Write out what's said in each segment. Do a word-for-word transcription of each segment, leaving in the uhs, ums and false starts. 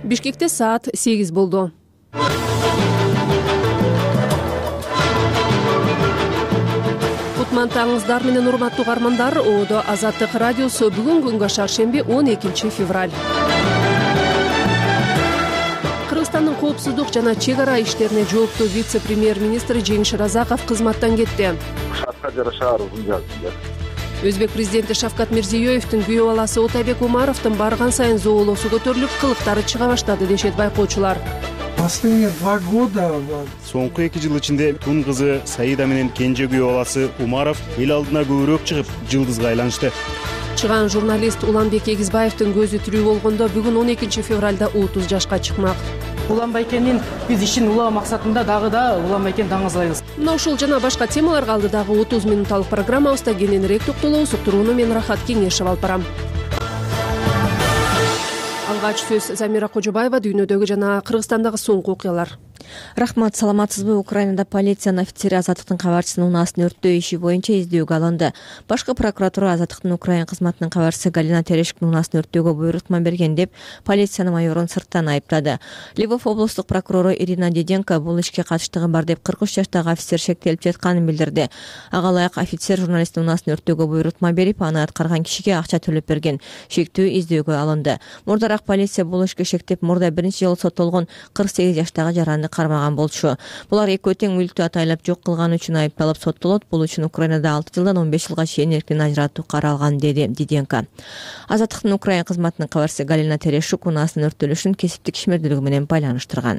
Бишкекте саат сегиз болду. Кутмантаңыздар менен урматтуу угармандар, Оодо Азаттык радиосу бүгүн күнгө шаршемби он экинчи февраль. Кыргызстандын коопсуздук жана чек ара иштерине жооптуу вице-премьер-министри Жеңиш Разаков кызматтан кетти. Шартка жараша арызын жаздым. Өзбек президенти Шавкат Мирзиёевдин күйөө баласы Отайбек Умаровдун барган сайын зоолосу көтөрүлүп, кылыктары чыга баштады дешет байкоочулар. Последние два года соңку эки жыл ичинде тун кызы Саида менен кенже күйөө баласы Умаров эл алдына көбүрөөк чыгып, жылдызга айланышты. Чыган журналист Уланбек Эгизбаевдин көзү тирүү болгондо бүгүн он экинчи февралда отуз жашка чыкмак. Уланбайкендин биз ишин улоо максатында дагы да Уланбайкен даңазлайбыз. Мына ушул жана башка темаларга алдыдагы отуз минутталык программабызда кененирээк токтолобуз. Уктурууну мен Рахат Кеңешев алып барам. Алгач сөз Замира Кожобаева, дүйнөдөгү жана Кыргызстандагы соңку окуялар. Рахмат, саламатсызбы? Украинада полициянын офицери Азаттыктын кабарчысынын унаасын өрттөө иши боюнча издөөгө алынды. Башкы прокуратура Азаттыктын Украин кызматынын кабарчысы Галина Терешкинин унаасын өрттөөгө буйрутма берген деп полициянын майорун сырттан айыптады. Львов облустук прокурору Ирина Деденко бул ишке катыштыгы бар деп кырк үч жаштагы офицер шектелип жатканын билдирди. Ага ылайык офицер журналисттин унаасын өрттөөгө буйрутма берип, аны аткарган кишиге акча төлөп берген. Шектүү издөөгө алынды. Мурдараак полиция бул ишке шектеп, мурда биринчи жолу соттолгон кырк сегиз жаштагы жаранды кармаган болчу. Булар экөө тең мүлктү атайлап жок кылганы үчүн айыпталып соттолот. Бул үчүн Украинада алты жылдан он беш жылга чейин эркин ажыратуу каралган, деди Диденко. Азаттыктын Украин кызматынын кабарчысы Галина Терешук унаасын өрттөлүшүн кесиптик ишмердүүлүгү менен байланыштырган.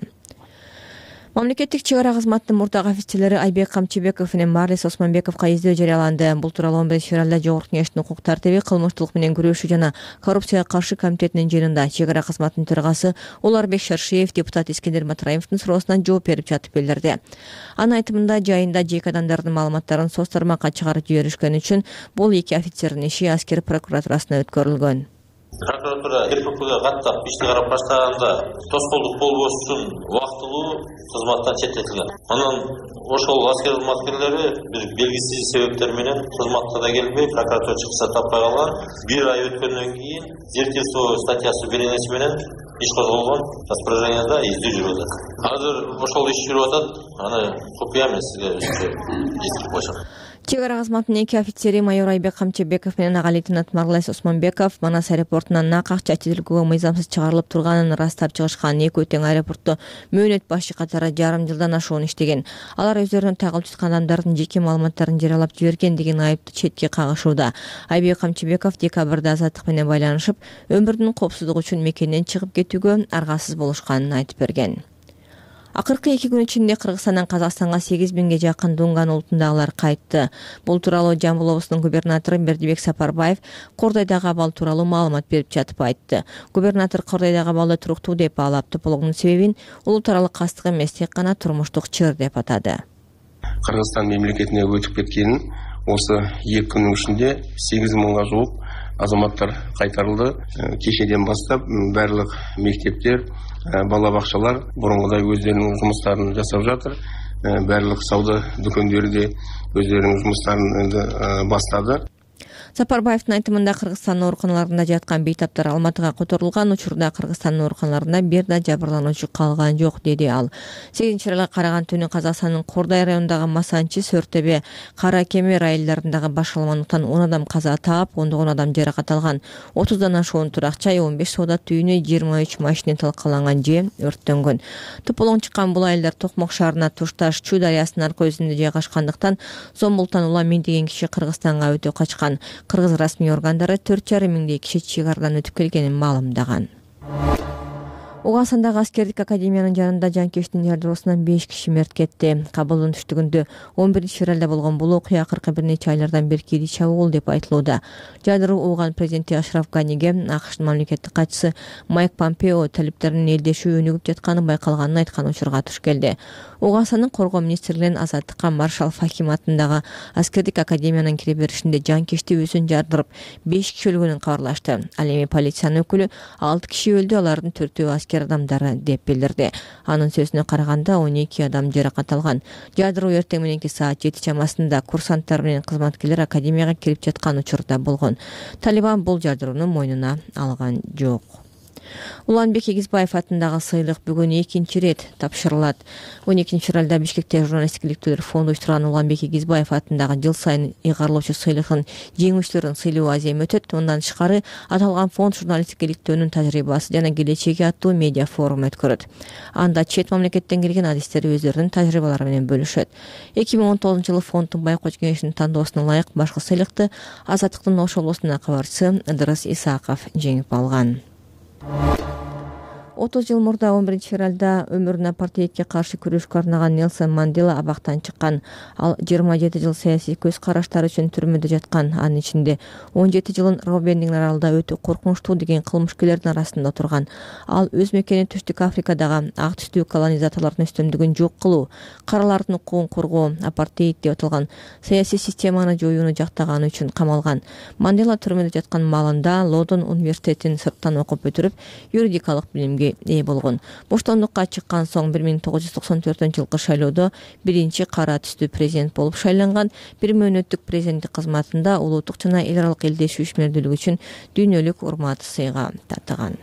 Мамлекеттик чек ара кызматынын мурдагы офицерлери Айбек Камчыбеков менен Марлис Осмонбековго издөө жарыяланды. Бул тууралуу он биринчи февралда Жогорку Кеңештин укук тартиби, кылмыштуулук менен күрөшүү жана коррупцияга каршы комитетинин жыйынында чек ара кызматынын төрагасы Уларбек Шаршиев депутат Искендер Матраимовдун суроосуна жооп берип жатып билдирди. Анын айтымында, жайында жеке адамдардын маалыматтарын соц тармакка чыгарып жиберишкени үчүн бул эки офицердин иши аскер прокуратурасына өткөрүлгөн. Прокуратура КПКга каттап ишти карап баштаганда тоскоолдук болбош үчүн убактылуу кызматтан четтетилген. Анан ошол аскер кызматкерлери бир белгисиз себептер менен кызматка да келбей, прокуратура чыкса таппай калган. Бир ай өткөндөн кийин зертирсоо статьясы беренеси менен иш козголгон, распоряжениеда издөө жүрүп атат. Азыр ошол иш жүрүп атат. Аны копия мен сизге жеткирип коюшам. Чек ара кызматынын эки офицери майор Айбек Камчыбеков менен ага лейтенант Марлис Осмонбеков Манас аэропортунан нак акча четилгүүгө мыйзамсыз чыгарылып турганын ырастап чыгышкан. Экөө тең аэропортто мөөнөт башы катары жарым жылдан ашуун иштеген. Алар өздөрүнүн тагылып жаткан адамдардын жеке маалыматтарын жарыялап жиберген деген айыпты четке кагышууда. Айбек Камчыбеков декабрда Азаттык менен байланышып, өмүрдүн коопсуздугу үчүн мекенден чыгып кетүүгө аргасыз болушканын айтып берген. Акыркы эки күн ичинде Кыргызстандан Казакстанга сегиз миңге жакын Дунган улутундагылар кайтты. Бул тууралуу Жамбыл облусунун губернатору Бердибек Сапарбаев Кордойдогу абал тууралуу маалымат берип жатып айтты. Губернатор Кордойдогу абалды туруктуу деп баалап, болгонун себебин улут аралык кастык эмес, тек гана турмуштук чыр деп атады. Кыргызстан мемлекетине өтүп кеткенин осы эки күнүн ичинде сегиз миңга жук азаматтар кайтарылды. Кешеден баштап барлык мектептер, бала бакчалар бурунгудай өздөрүнүн жумуштарын жасап жатыр. Барлык сауда дүкөндөрү де өздөрүнүн жумуштарын баштады. Сапарбаевдин айтымында, Кыргызстандын ооруканаларында жаткан бейтаптар Алматыга которулган. Учурда Кыргызстандын ооруканаларында бир да жабырлануучу калган жок, деди ал. сегизинчи февралга караган түнү Казакстандын Кордай районундагы Масанчи, Сөртөбе, Кара Кеме райондорундагы башаламандыктан он адам каза таап, ондогон адам жаракат алган. отуздан ашуун турак-жай, он беш соода түйүнү, жыйырма үч машина талкаланган же өрттөнгөн. Тополоң чыккан бул айылдар Токмок шаарына тушташ Чүй дарыясынын аркы өзүндө жайгашкандыктан Зомбултан Улам деген киши Кыргызстанга өтө качкан. Кыргыз расмий органдары төрт жарым миңдей киши чек арадан өтүп келгенин маалымдаган. Угасандагы аскердик академиянын жанында жанкештин жардыруусунан беш киши мерт кетти. Кабылдын түштүгүндө он биринчи февралда болгон бул окуя акыркы бир нече айлардан бери кийди чабуул деп айтылууда. Жадыруу уган президенти Ашраф Ганиге АКШтын мамлекеттик катчысы Майк Помпео талиптеринин элдешүү өнүгүп жатканы байкалганын айткан учурга туш келди. Угасанын коргоо министрлигинин азаттыкка маршал Фахим атындагы аскердик академиянын кире беришинде жанкешти өзүн жардырып беш киши өлгөнүн кабарлашты. Ал эми полициянын өкүлү алты киши өлдү, алардын төртөө аскер адамдары деп билдирди. Анын сөзүнө караганда он эки адам жаракат алган. Жадыруу эртең мененки саат жети чамасында курсанттар менен кызматкерлер академияга кирип жаткан учурда болгон. Талибан бул жадырууну мойнуна алган жок. Уланбек Эгизбаев атындагы сыйлык бүгүн экинчи ирет тапшырылат. он экинчи февралда Бишкекте журналисттик иликтөөлөр фонду уюштурган Уланбек Эгизбаев атындагы жыл сайын ыйгарылуучу сыйлыгын жеңүүчүлөрүн сыйлоо азем өтөт. Мындан тышкары аталган фонд журналисттик иликтөөнүн тажрыйбасы жана келечеги аттуу медиа форум өткөрөт. Анда чет мамлекеттен келген адистер өздөрүнүн тажрыйбалары менен бөлүшөт. эки миң он тогузунчу жылы фонддун байкоч кеңешинин тандоосуна ылайык башкы сыйлыкты Азаттыктын Ош облусунун кабарчысы Ыдырыс Исаков жеңип алган. отуз жыл мурда он биринчи февралда өмүрүн апартеидке каршы күрөшкө арнаган Нелсон Мандела абактан чыккан. Ал жыйырма жети жыл саясий көз караштары үчүн түрмөдө жаткан. Анын ичинде он жети жылын Роббендин аралында өтө коркунучтуу деген кылмышкерлердин арасында отурган. Ал өз мекени Түштүк Африкадагы ак түстүү колонизаторлордун үстөмдүгүн жок кылуу, каралардын укугун коргоо, апартеид деп аталган саясий системаны жоюуну жактаганы үчүн камалган. Мандела түрмөдө жаткан маалында Лондон университетин сырттан окуп бүтүрүп, юридикалык билимге ээ болгон. Боштондукка чыккан соң бир миң тогуз жүз токсон төртүнчү жылкы шайлоодо биринчи кара түстүү президент болуп шайланган. Бир мөөнөттүк президенттик кызматында улуттук жана эл аралык элдешүү ишмердүүлүгү үчүн дүйнөлүк урмат сыйга татыган.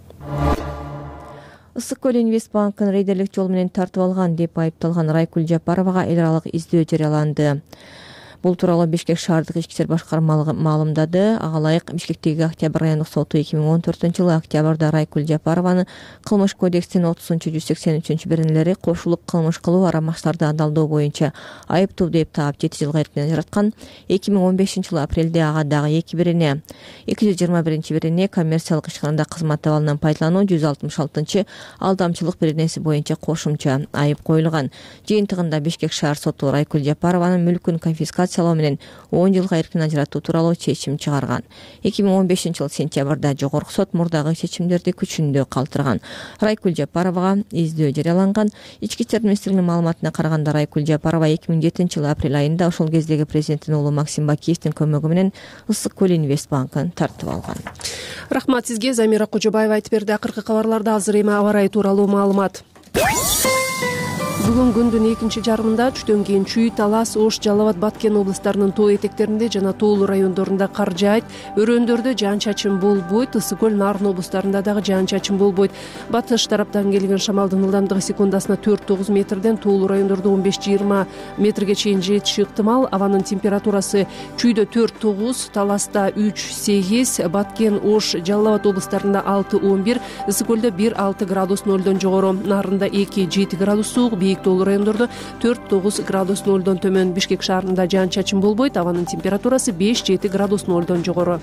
Ысык көл Инвестбанкын рейдерлик жол менен тартып алган деп айыпталган Райкүл Жапаровага эл аралык издөө жарыяланды. Бул тууралуу Бишкек шаардык ички иштер башкармалыгы маалымдады. Ага ылайык Бишкектеги Октябрь райондук соту эки миң он төртүнчү жылы октябрда Райкүл Жапарованы кылмыш кодекстин отузунчу жүз сексен үчүнчү беренелери кошулуп кылмыш кылуу арамаштарды алдоо боюнча айыптуу деп таап жети жылга эркинен жараткан. эки миң он бешинчи жылы апрелде ага дагы эки берене эки жүз жыйырма биринчи берене коммерциялык ишканада кызмат абалынан пайдалануу, жүз алтымыш алтынчы алдамчылык беренеси боюнча кошумча айып коюлган. Жыйынтыгында Бишкек шаар соту Райкүл Жапарованын мүлкүн конфискация менен он жылга эркин ажыратуу тууралуу чечим чыгарган. эки миң он бешинчи жылы сентябрда жогорку сот мурдагы чечимдерди күчүндө калтырган. Райкүл Жапаровага издөө жарыяланган. Ички иштер министрлигинин маалыматына караганда Райкүл Жапарова эки миң жетинчи жылы апрель айында ошол кездеги президенттин уулу Максим Бакиевдин көмөгү менен Ысык көл Инвестбанкын тартып алган. Рахмат сизге. Замира Кожобаева айтып берди. Акыркы кабарларда азыр эми аба ырайы тууралуу маалымат. Бүгүн күндүн экинчи жарымында түштөн кийин Чүй, Талас, Ош, Жалал Абад, Баткен облустарынын тоо этектеринде жана тоолуу райондорунда кар жаайт. Өрөөндөрдө жаан-чачын болбойт. Ысык көл, Нарын облустарында дагы жаан-чачын болбойт. Батыш тараптан келген шамалдын ылдамдыгы секундасына төрт тогуз метрден, тоолуу райондордо он беш жыйырма метрге чейин жетиши ыктымал. Абанын температурасы Чүйдө төрт тогуз, Таласта үч сегиз, Баткен, Ош, Жалал Абад облустарында алты он бир, Ысык көлдө бир алты градус нөлдөн жогору, Нарында эки жети градус суук, тоолуу райондордо төрт тогуз градус нөлдөн төмөн. Бишкек шаарында жаан-чачын болбойт. Абанын температурасы беш жети градус нөлдөн жогору.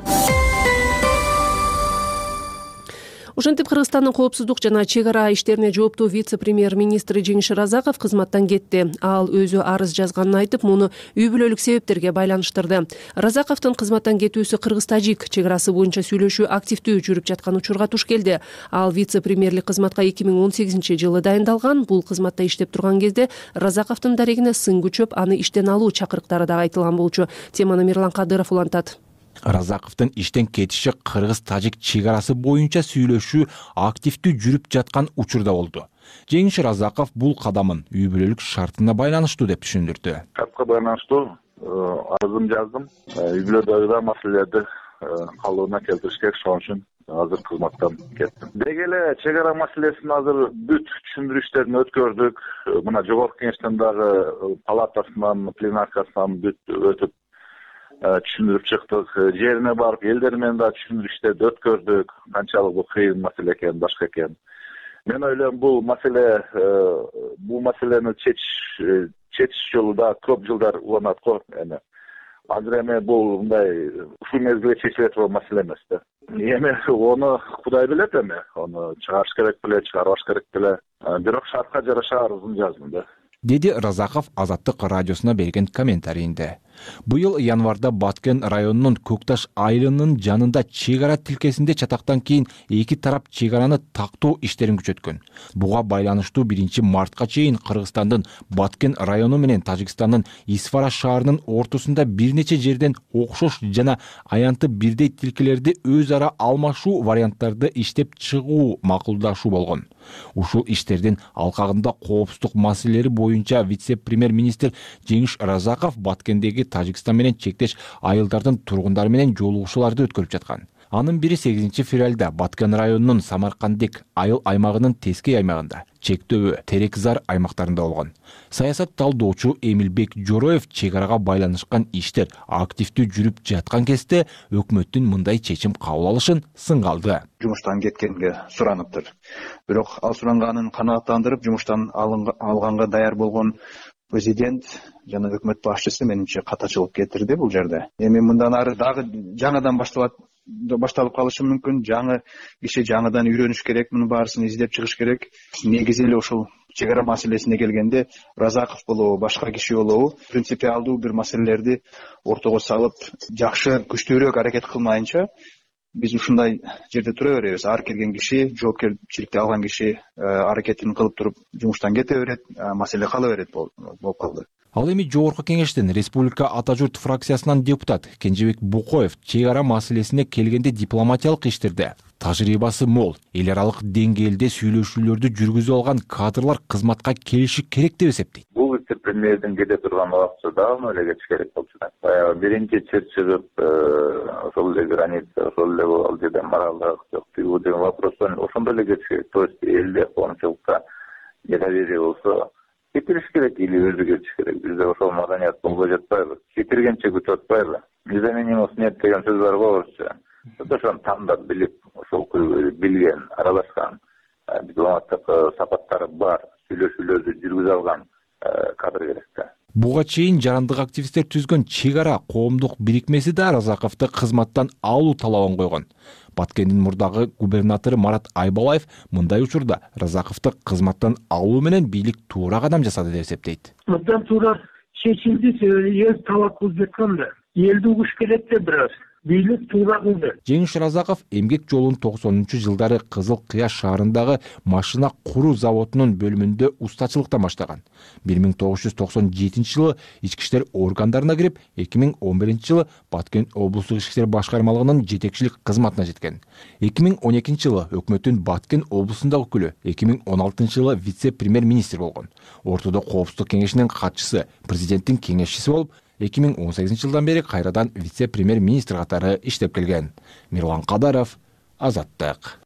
Ошентип Кыргызстандын коопсуздук жана чек ара иштерине жооптуу вице-премьер-министри Жеңиш Разаков кызматтан кетти. Ал өзү арыз жазганын айтып, муну үй бүлөлүк себептерге байланыштырды. Разаковдун кызматтан кетүүсү Кыргыз-Тажик чек арасы боюнча сүйлөшүү активдүү жүрүп жаткан учурга туш келди. Ал вице-премьерлик кызматка эки миң он сегизинчи жылы дайындалган. Бул кызматта иштеп турган кезде Разаковдун дарегине сын күчөп, аны иштен алуу чакырыктары дагы айтылган болчу. Теманы Мирлан Кадыров улантат. Разаковдун иштен кетиши Кыргыз-Тажик чек арасы боюнча сүйлөшүү активдүү жүрүп жаткан учурда болду. Жеңиш Разаков бул кадамын үй бүлөлүк шартына байланыштуу деп түшүндүрдү. Шартка байланыштуу арызым жаздым. Үй бүлөдөгү маселелерди калыбына келтириш керек, ошон үчүн азыр кызматтан кеттим. Деги эле чек ара маселесин азыр бүт түшүндүрүү иштерин өткөрдүк. Мына жогорку кеңештен дагы палатасынан, пленаркасынан бүт өтүп түшүндүрүп чыктык. Жерине барып элдер менен да түшүндүрүү иштерди өткөрдүк. Канчалык бул кыйын маселе экен, башка экен. Мен ойлойм, бул маселе бул маселени чечиш чечиш жолу да көп жылдар уланат го. Эми азыр эми бул мындай ушул мезгилде чечиле турган маселе эмес да. Эми ону Кудай билет, эми ону чыгарыш керек беле, чыгарбаш керек беле. Бирок шартка жараша арызын жаздым да. Деди Разаков Азаттык радиосуна берген комментарийинде. Быйыл январда Баткен районунун Көкташ айылынын жанында чек ара тилкесинде чатактан кийин эки тарап чек араны тактоо иштерин күчөткөн. Буга байланыштуу биринчи мартка чейин Кыргызстандын Баткен району менен Тажикстандын Исфара шаарынын ортосунда бир нече жерден окшош жана аянты бирдей тилкелерди өз ара алмашуу варианттарды иштеп чыгуу макулдашуу болгон. Ушул иштердин алкагында коопсуздук маселелери боюнча вице-премьер-министр Жеңиш Разаков Баткендеги Тажикстан менен чектеш айылдардын тургундары менен жолугушууларды өткөрүп жаткан. Анын бири сегизинчи февралда Баткен районунун Самаркандик айыл аймагынын Тескей аймагында, Чектөбө, Терекзар аймактарында болгон. Саясат талдоочу Эмилбек Жороев чек арага байланышкан иштер активдүү жүрүп жаткан кезде өкмөттүн мындай чечим кабыл алышын сынгалды. Жумуштан кеткенге сураныптыр. Бирок ал суранганын канааттандырып, жумуштан алганга даяр болгон президент жана өкмөт башчысы менимче катачылык кетирди бул жерде. Эми мындан ары дагы жаңадан башталат башталып калышы мүмкүн. Жаңы киши жаңадан үйрөнүш керек, мунун баарысын издеп чыгыш керек. Негизи эле ушул чек ара маселесине келгенде Разаков болобу, башка киши болобу, принципиалдуу бир маселелерди ортого салып, жакшы күчтүүрөөк аракет кылмайынча биз ушундай жерде тура беребиз. Ар келген киши, жоопкерчиликти алган киши аракетин кылып туруп жумуштан кете берет, маселе кала берет болуп калды. Ал эми жогорку кеңештин Республика Ата журт фракциясынан депутат Кенжебек Букоев чек ара маселесине келгенде дипломатиялык иштерде тажрыйбасы мол, эл аралык деңгээлде сүйлөшүүлөрдү жүргүзүп алган кадрлар кызматка келиши керек деп эсептейт. Бул вице-премьердин кете турган убакыты дагы эле кетиш керек болчу да. Баягы биринчи чет чыгып, ошол эле граница, ошол эле ал жерден маралдык жок тигүү деген вопростон ошондой эле кетиш керек. То есть элде коомчулукта недоверие болсо кетириш керек или өзү кетиш керек. Бизде ошол маданият болбой жатпайбы? Кетиргенче күтүп атпайбы? Незаменимость нет деген сөз бар го орусча. Ошону тандап билип, ошол билген, аралашкан, дипломаттык сапаттары бар, сүйлөшүүлөрдү жүргүзө алган кадр керек да. Буга чейин жарандык активисттер түзгөн чек ара коомдук бирикмеси да Разаковду кызматтан алуу талабын койгон. Баткендин мурдагы губернатору Марат Айбалаев мындай учурда Разаковду кызматтан алуу менен бийлик туура кадам жасады деп эсептейт. Абдан туура чечилди, эл талап кылып жаткан да. Элди угуш керек да бираз. Бийлик туура кылды. Жеңиш Разаков эмгек жолун токсонунчу жылдары Кызыл Кыя шаарындагы машина куруу заводунун бөлүмүндө устачылыкта баштаган. бир миң тогуз жүз токсон жетинчи жылы ички иштер органдарына кирип, эки миң он биринчи жылы Баткен облустук ички иштер башкармалыгынын жетекчилик кызматына жеткен. эки миң он экинчи жылы өкмөттүн Баткен облусундагы өкүлү, эки миң он алтынчы жылы вице-премьер-министр болгон. Ортодо коопсуздук кеңешинин катчысы, президенттин кеңешчиси болуп, эки миң он сегизинчи жылдан бери кайрадан вице-премьер-министр катары иштеп келген. Мирлан Кадаров, Азаттык.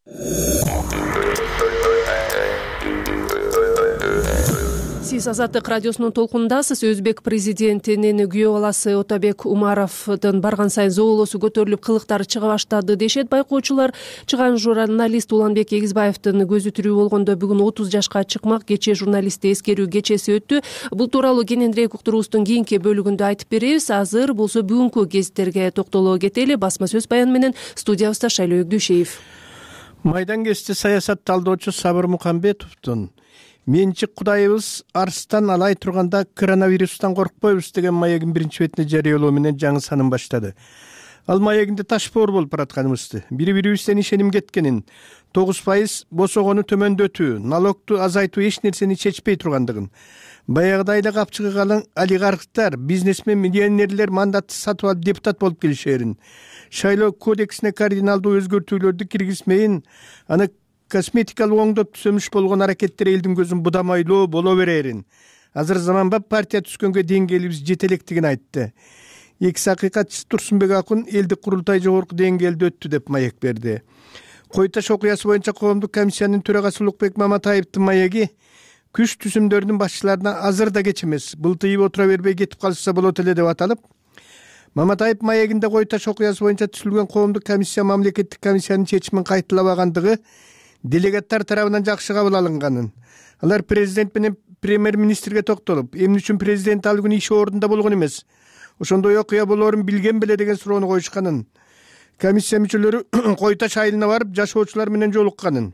Сиз Азаттык радиосунун толкунундасыз. Өзбек президентинин күйөө баласы Отобек Умаровдун барган сайын зоолосу көтөрүлүп, кылыктары чыга баштады дешет байкоочулар. Чыган журналист Уланбек Эгизбаевдин көзү тирүү болгондо бүгүн отуз жашка чыкмак. Кечээ журналистти эскерүү кечеси өттү. Бул тууралуу кененирээк уктуруубуздун кийинки бөлүгүндө айтып беребиз. Азыр болсо бүгүнкү гезиттерге токтоло кетели. Басма сөз баян менен студиябызда Шайлоо Өгдүшеев. Майдан кечти саясат талдоочу Сабыр Мукамбетовдун менчик кудайыбыз арыстан алай турганда коронавирустан коркпойбуз деген маегин биринчи бетине жарыялоо менен жаңы санын баштады. Ал маегинде таш боор болуп баратканыбызды, бири бирибизден ишеним кеткенин, тогуз пайыз босогону төмөндөтүү, налогту азайтуу эч нерсени чечпей тургандыгын, баягыдай эле капчыгы калың олигархтар, бизнесмен, миллионерлер мандатты сатып алып депутат болуп келишерин, шайлоо кодексине кардиналдуу өзгөртүүлөрдү киргизмейин, аны косметикалык оңдоп түзөмүш болгон аракеттер элдин көзүн будамайлоо боло берерин. Азыр заманбап партия түзгөнгө деңгээлибиз жете электигин айтты. Экс акыйкатчысы Турсунбек Акун элдик курултай жогорку деңгээлде өттү деп маек берди. Кой Таш окуясы боюнча коомдук комиссиянын төрагасы Улукбек Маматаевдин маеги күч түзүмдөрүнүн башчыларына азыр да кеч эмес, былтыйып отура бербей кетип калышса болот эле деп аталып, Маматаев маегинде Кой Таш окуясы боюнча түзүлгөн коомдук комиссия мамлекеттик комиссиянын чечимин кайталабагандыгы делегаттар тарабынан жакшы кабыл алынганын, алар президент менен премьер-министрге токтолуп, эмне үчүн президент ал күнү иш ордунда болгон эмес, ошондой окуя болоорун билген беле деген суроону коюшканын, комиссия мүчөлөрү Кой Таш айылына барып жашоочулар менен жолукканын,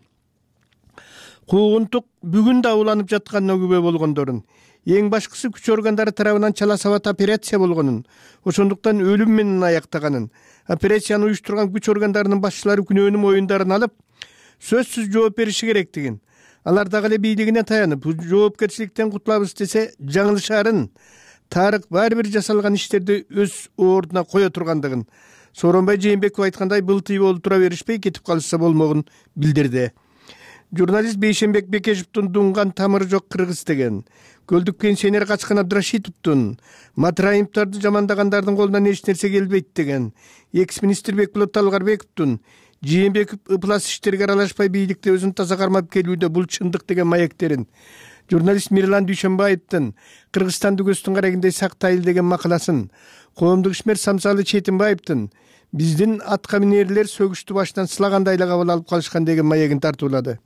куугунтук бүгүн да уланып жатканына күбө болгондорун, эң башкысы күч органдары тарабынан чала сабат операция болгонун, ошондуктан өлүм менен аяктаганын, операцияны уюштурган күч органдарынын башчылары күнөөнүн моюндарын алып, сөзсүз жооп бериши керектигин, алар дагы эле бийлигине таянып, жоопкерчиликтен кутулабыз десе жаңылышарын, тарых баары бир жасалган иштерди өз ордуна кое тургандыгын, Сооронбай Жээнбеков айткандай былтыйып болуп тура беришпей кетип калышса болмогун билдирди. Журналист Бейшенбек Бекешевдин дуңган тамыры жок кыргыз деген, көлдүк пенсионер Качкан Абдрашитовдун Матраимовдорду жамандагандардын колунан эч нерсе келбейт деген, экс-министр Бекболот Талгарбековдун Жээнбеков ыплас иштерге аралашпай бийликте өзүн таза кармап келүүдө бул чындык деген маектерин, журналист Мирлан Дүйшөнбаевдин Кыргызстанды көздүн карагындай сактайлы деген макаласын, коомдук ишмер Самсалы Четинбаевдин биздин атка минерлер сөгүштү башынан сылагандай эле кабыл алып калышкан деген маегин тартуулады.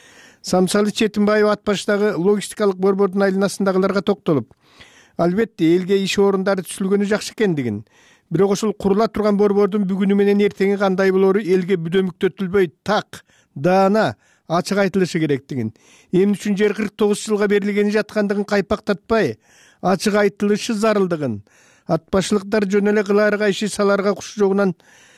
Самсалы Четинбаев ат баштагы логистикалык борбордун айланасындагыларга токтолуп, албетте элге иш орундары түзүлгөнү жакшы экендигин, бирок ошол курула турган борбордун бүгүнү менен эртеңи кандай болору элге бүдөмүктөтүлбөй так, даана, ачык айтылышы керектигин, эмне үчүн жер кырк тогуз жылга берилгени жаткандыгын кайпактатпай, ачык айтылышы зарылдыгын, ат башчылыктар жөн эле кылаарга иши саларга кушу жогунан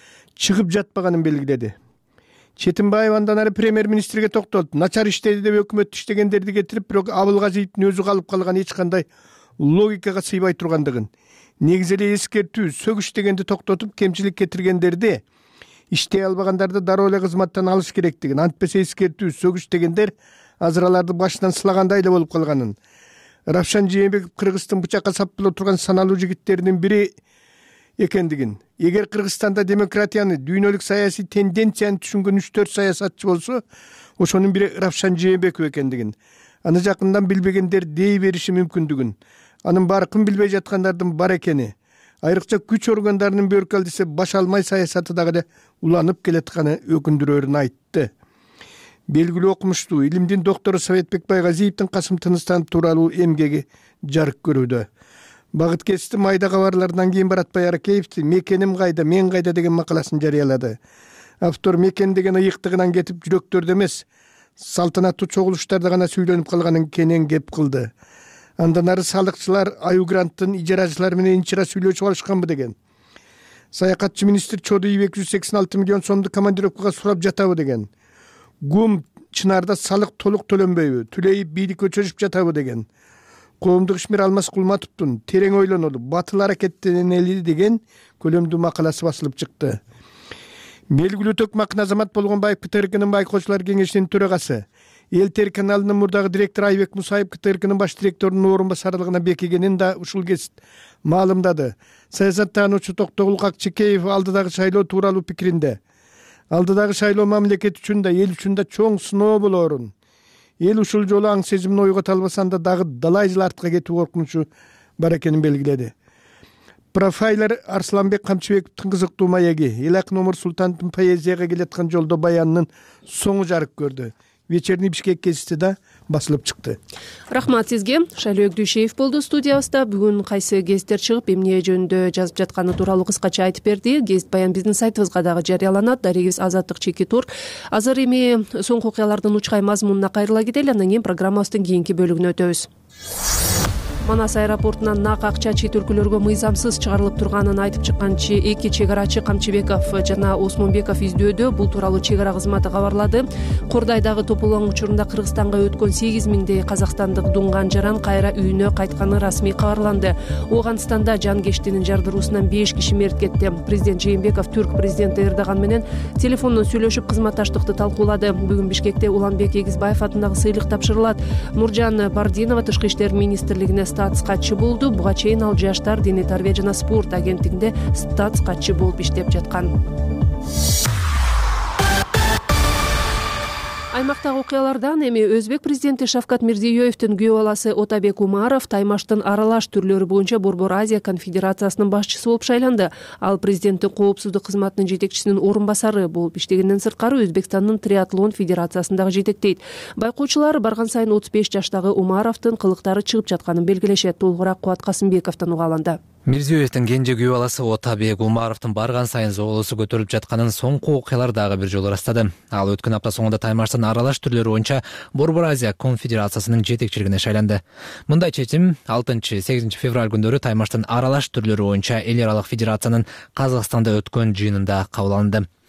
чыгып жатпаганын белгиледи. Четинбаев андан ары премьер-министрге токтолуп, начар иштеди деп өкмөт иштегендерди кетирип, бирок Абылгазиевдин өзү калып калган эч кандай логикага сыйбай тургандыгын, негизи эле эскертүү, сөгүш дегенди токтотуп, кемчилик кетиргендерди, иштей албагандарды дароо эле кызматтан алыш керектигин, антпесе эскертүү, сөгүш дегендер азыр аларды башынан сылагандай эле болуп калганын, Равшан Жээнбеков Кыргыздын бычакка сап боло турган саналуу жигиттеринин бири экендигин, эгер Кыргызстанда демократияны, дүйнөлүк саясий тенденцияны түшүнгөн үч төрт саясатчы болсо, ошонун бири Равшан Жээнбеков экендигин, аны жакындан билбегендер дей бериши мүмкүндүгүн, анын баркын билбей жаткандардын бар экени, айрыкча күч органдарынын бөркал десе баша алмай саясаты дагы эле уланып келатканы өкүндүрөрүн айтты. Белгилүү окумуштуу, илимдин доктору Советбек Байгазиевдин Касым Тыныстанов тууралуу эмгеги жарык көрүүдө. Багыт кести майда кабарлардан кийин Баратбай Аракеевдин «Мекеним кайда, мен кайда» деген макаласын жарыялады. Автор мекен деген ыйыктыгынан кетип жүрөктөрдө эмес, салтанаттуу чогулуштарда гана сүйлөнүп калганын кенен кеп кылды. Андан ары салыкчылар Аю Гранттын ижарачылар менен ичира сүйлөшүп алышканбы деген. Саякатчы министр Чодуев эки жүз сексен алты миллион сомду командировкага сурап жатабы деген. Гум Чынарда салык толук төлөнбөйбү, Түлейип бийлик өчөрүп жатабы деген. Коомдук ишмер Алмаз Кулматовдун терең ойлонолу, батыл аракеттенели деген көлөмдүү макаласы басылып чыкты. Белгилүү Төкмакын Азамат Болгонбаев КТРКнын байкоочулар кеңешинин төрагасы, Эл телеканалынын мурдагы директору Айбек Мусаев КТРКнын баш директорунун орун басарлыгына бекигенин да ушул кез маалымдады. Саясаттануучу Токтогул Какчекеев алдыдагы шайлоо тууралуу пикиринде, алдыдагы шайлоо мамлекет үчүн да, эл үчүн да чоң сыноо болоорун, эл ушул жолу аң сезимин ойгото албасанда дагы далай жыл артка кетүү коркунучу бар экенин белгиледи. Профайлер Арсланбек Камчыбековдун кызыктуу маеги, эл акын Омур Султановдун поэзияга келаткан жолдо баянынын соңу жарык көрдү. Вечерний Бишкек гезити да басылып чыкты. Рахмат сизге. Шайлоо Дүйшеев болду студиябызда. Бүгүн кайсы гезиттер чыгып, эмне жөнүндө жазып жатканы тууралуу кыскача айтып берди. Гезит баян биздин сайтыбызга дагы жарыяланат. Дарегибиз Азаттык чеки тур. Азыр эми соңку окуялардын учкай мазмунуна кайрыла кетели, андан кийин программабыздын кийинки бөлүгүнө өтөбүз. Манас аэропортунан нак акча чет өлкөлөргө мыйзамсыз чыгарылып турганын айтып чыккан эки чек арачы Камчыбеков жана Осмонбеков издөөдө. Бул тууралуу чек ара кызматы кабарлады. Кордайдагы топулоң учурунда Кыргызстанга өткөн сегиз миңдей казакстандык дуңган жаран кайра үйүнө кайтканы расмий кабарланды. Ооганстанда жан кештинин жардыруусунан беш киши мерт кетти. Президент Жээнбеков түрк президенти Эрдоган менен телефондон сүйлөшүп кызматташтыкты талкуулады. Бүгүн Бишкекте Уланбек Эгизбаев атындагы сыйлык тапшырылат. Нуржан Бардинова Тышкы иштер министрлигине статс катчы болду. Буга чейин ал жаштар, дене тарбия жана спорт агенттигинде статс катчы болуп иштеп жаткан. Аймактагы окуялардан эми Өзбек президенти Шавкат Мирзиёевдин күйөө баласы Отабек Умаров Таймаштын аралаш түрлөрү боюнча Борбор Азия конфедерациясынын башчысы болуп шайланды. Ал президенттин коопсуздук кызматынын жетекчисинин орун басары болуп иштегенден сырткары Өзбекстандын триатлон федерациясын дагы жетектейт. Байкоочулар барган сайын отуз беш жаштагы Умаровдун кылыктары чыгып жатканын белгилешет. Толугураак Кубат Касымбековдон угаланды. Мирзиёевдин кенже күйөө баласы Отабек Умаровдун барган сайын зоолосу көтөрүлүп жатканын соңку окуялар дагы бир жолу ырастады. Ал өткөн апта соңунда Таймаштын аралаш түрлөрү боюнча Борбор Азия конфедерациясынын жетекчилигине шайланды. Мындай чечим алтынчы сегизинчи февраль күндөрү Таймаштын аралаш түрлөрү боюнча эл аралык федерациянын Казакстанда өткөн жыйынында кабыл алынды.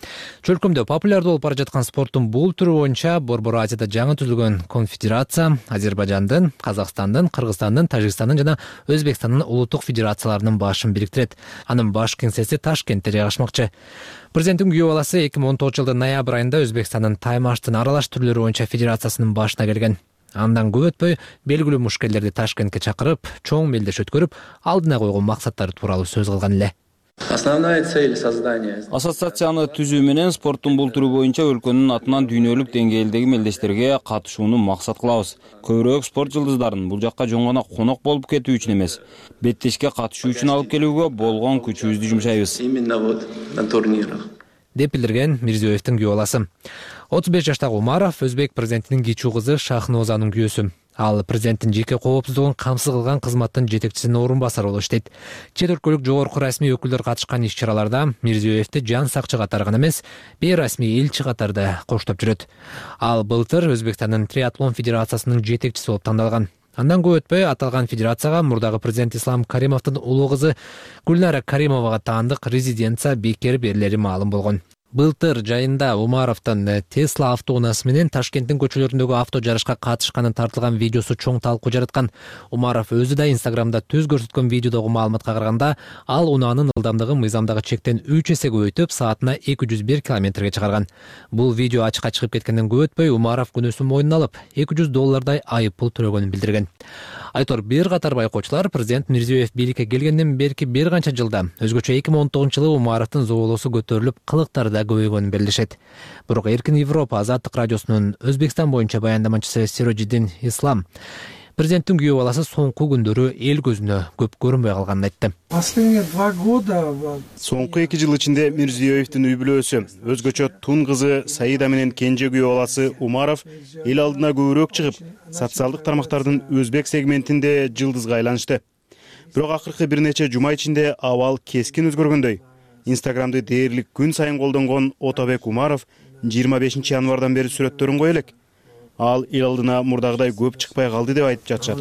Чөлкөмдө популярдуу болуп бара жаткан спорттун бул түрү боюнча Борбор Азияда жаңы түзүлгөн конфедерация Азербайжандын, Казакстандын, Кыргызстандын, Тажикстандын жана Өзбекстандын улуттук федерацияларынын башын бириктирет. Анын баш кеңсеси Ташкентте жайгашмакчы. Президенттин күйөө баласы эки миң он тогузунчу жылдын ноябрь айында Өзбекстандын таймаштын аралаш түрлөрү боюнча федерациясынын башына келген. Андан көп өтпөй белгилүү мушкелдерди Ташкентке чакырып, чоң мелдеш өткөрүп, алдына койгон максаттары тууралуу сөз кылган эле. Основная цель создания ассоциацияны түзүү менен спорттун бул түрү боюнча өлкөнүн атынан дүйнөлүк деңгээлдеги мелдештерге катышууну максат кылабыз. Көбүрөөк спорт жылдыздарын бул жакка жөн гана конок болуп кетүү үчүн эмес, беттешке катышуу үчүн алып келүүгө болгон күчүбүздү жумшайбыз. Именно вот на турнирах. Деп билдирген Мирзиёевдин күйөө баласы. отуз беш жаштагы Умаров өзбек президентинин кичүү кызы Шахнозанын күйөөсү. Ал президенттин жеке коопсуздугун камсыз кылган кызматтын жетекчисинин орун басары болуп иштейт. Чет өлкөлүк жогорку расмий өкүлдөр катышкан иш-чараларда Мирзиёевди жан сакчы катары гана эмес, бейрасмий элчи катарда коштоп жүрөт. Ал былтыр Өзбекстандын триатлон федерациясынын жетекчиси болуп тандалган. Андан көп өтпөй аталган федерацияга мурдагы президент Ислам Каримовдун улуу кызы Гүлнара Каримовага таандык резиденция бекер берилери маалым болгон. Былтыр жайында Умаровдун Tesla автоунаасы менен Ташкенттин көчөлөрүндөгү авто жарышка катышканын тартылган видеосу чоң талкуу жараткан. Умаров өзү да Инстаграмда төз көрсөткөн видеодогу маалыматка караганда, ал унаанын ылдамдыгы мыйзамдагы чектен үч эсе көбөйтүп, саатына эки жүз бир километрге чыгарган. Бул видео ачыкка чыгып кеткенден көп өтпөй, Умаров күнөөсүн мойнуна алып, эки жүз доллардай айып пул төлөгөнүн билдирген. Айтор бир катар байкоочулар президент Мирзиёев бийликке келгенден берки бир канча жылда өзгөчө эки миң он тогузунчу жылы Умаровдун зоболосу көтөрүлүп, кылыктары да көбөйгөнүн белгилешет. Бирок Эркин Европа Азаттык радиосунун Өзбекстан боюнча баяндамачысы Сироджиддин Ислам президенттин күйөө баласы соңку күндөрү эл көзүнө көп көрүнбөй калганын айтты. Последние два года Соңку эки жыл ичинде Мирзиёевдин үй бүлөсү, өзгөчө тун кызы Саида менен кенже күйөө баласы Умаров эл алдына көбүрөөк чыгып, социалдык тармактардын өзбек сегментинде жылдызга айланышты. Бирок акыркы бир нече жума ичинде абал кескин өзгөргөндөй. Инстаграмды дээрлик күн сайын колдонгон Отабек Умаров жыйырма бешинчи январдан бери сүрөттөрүн кое элек. Ал эл алдына мурдагыдай көп чыкпай калды деп айтып жатышат.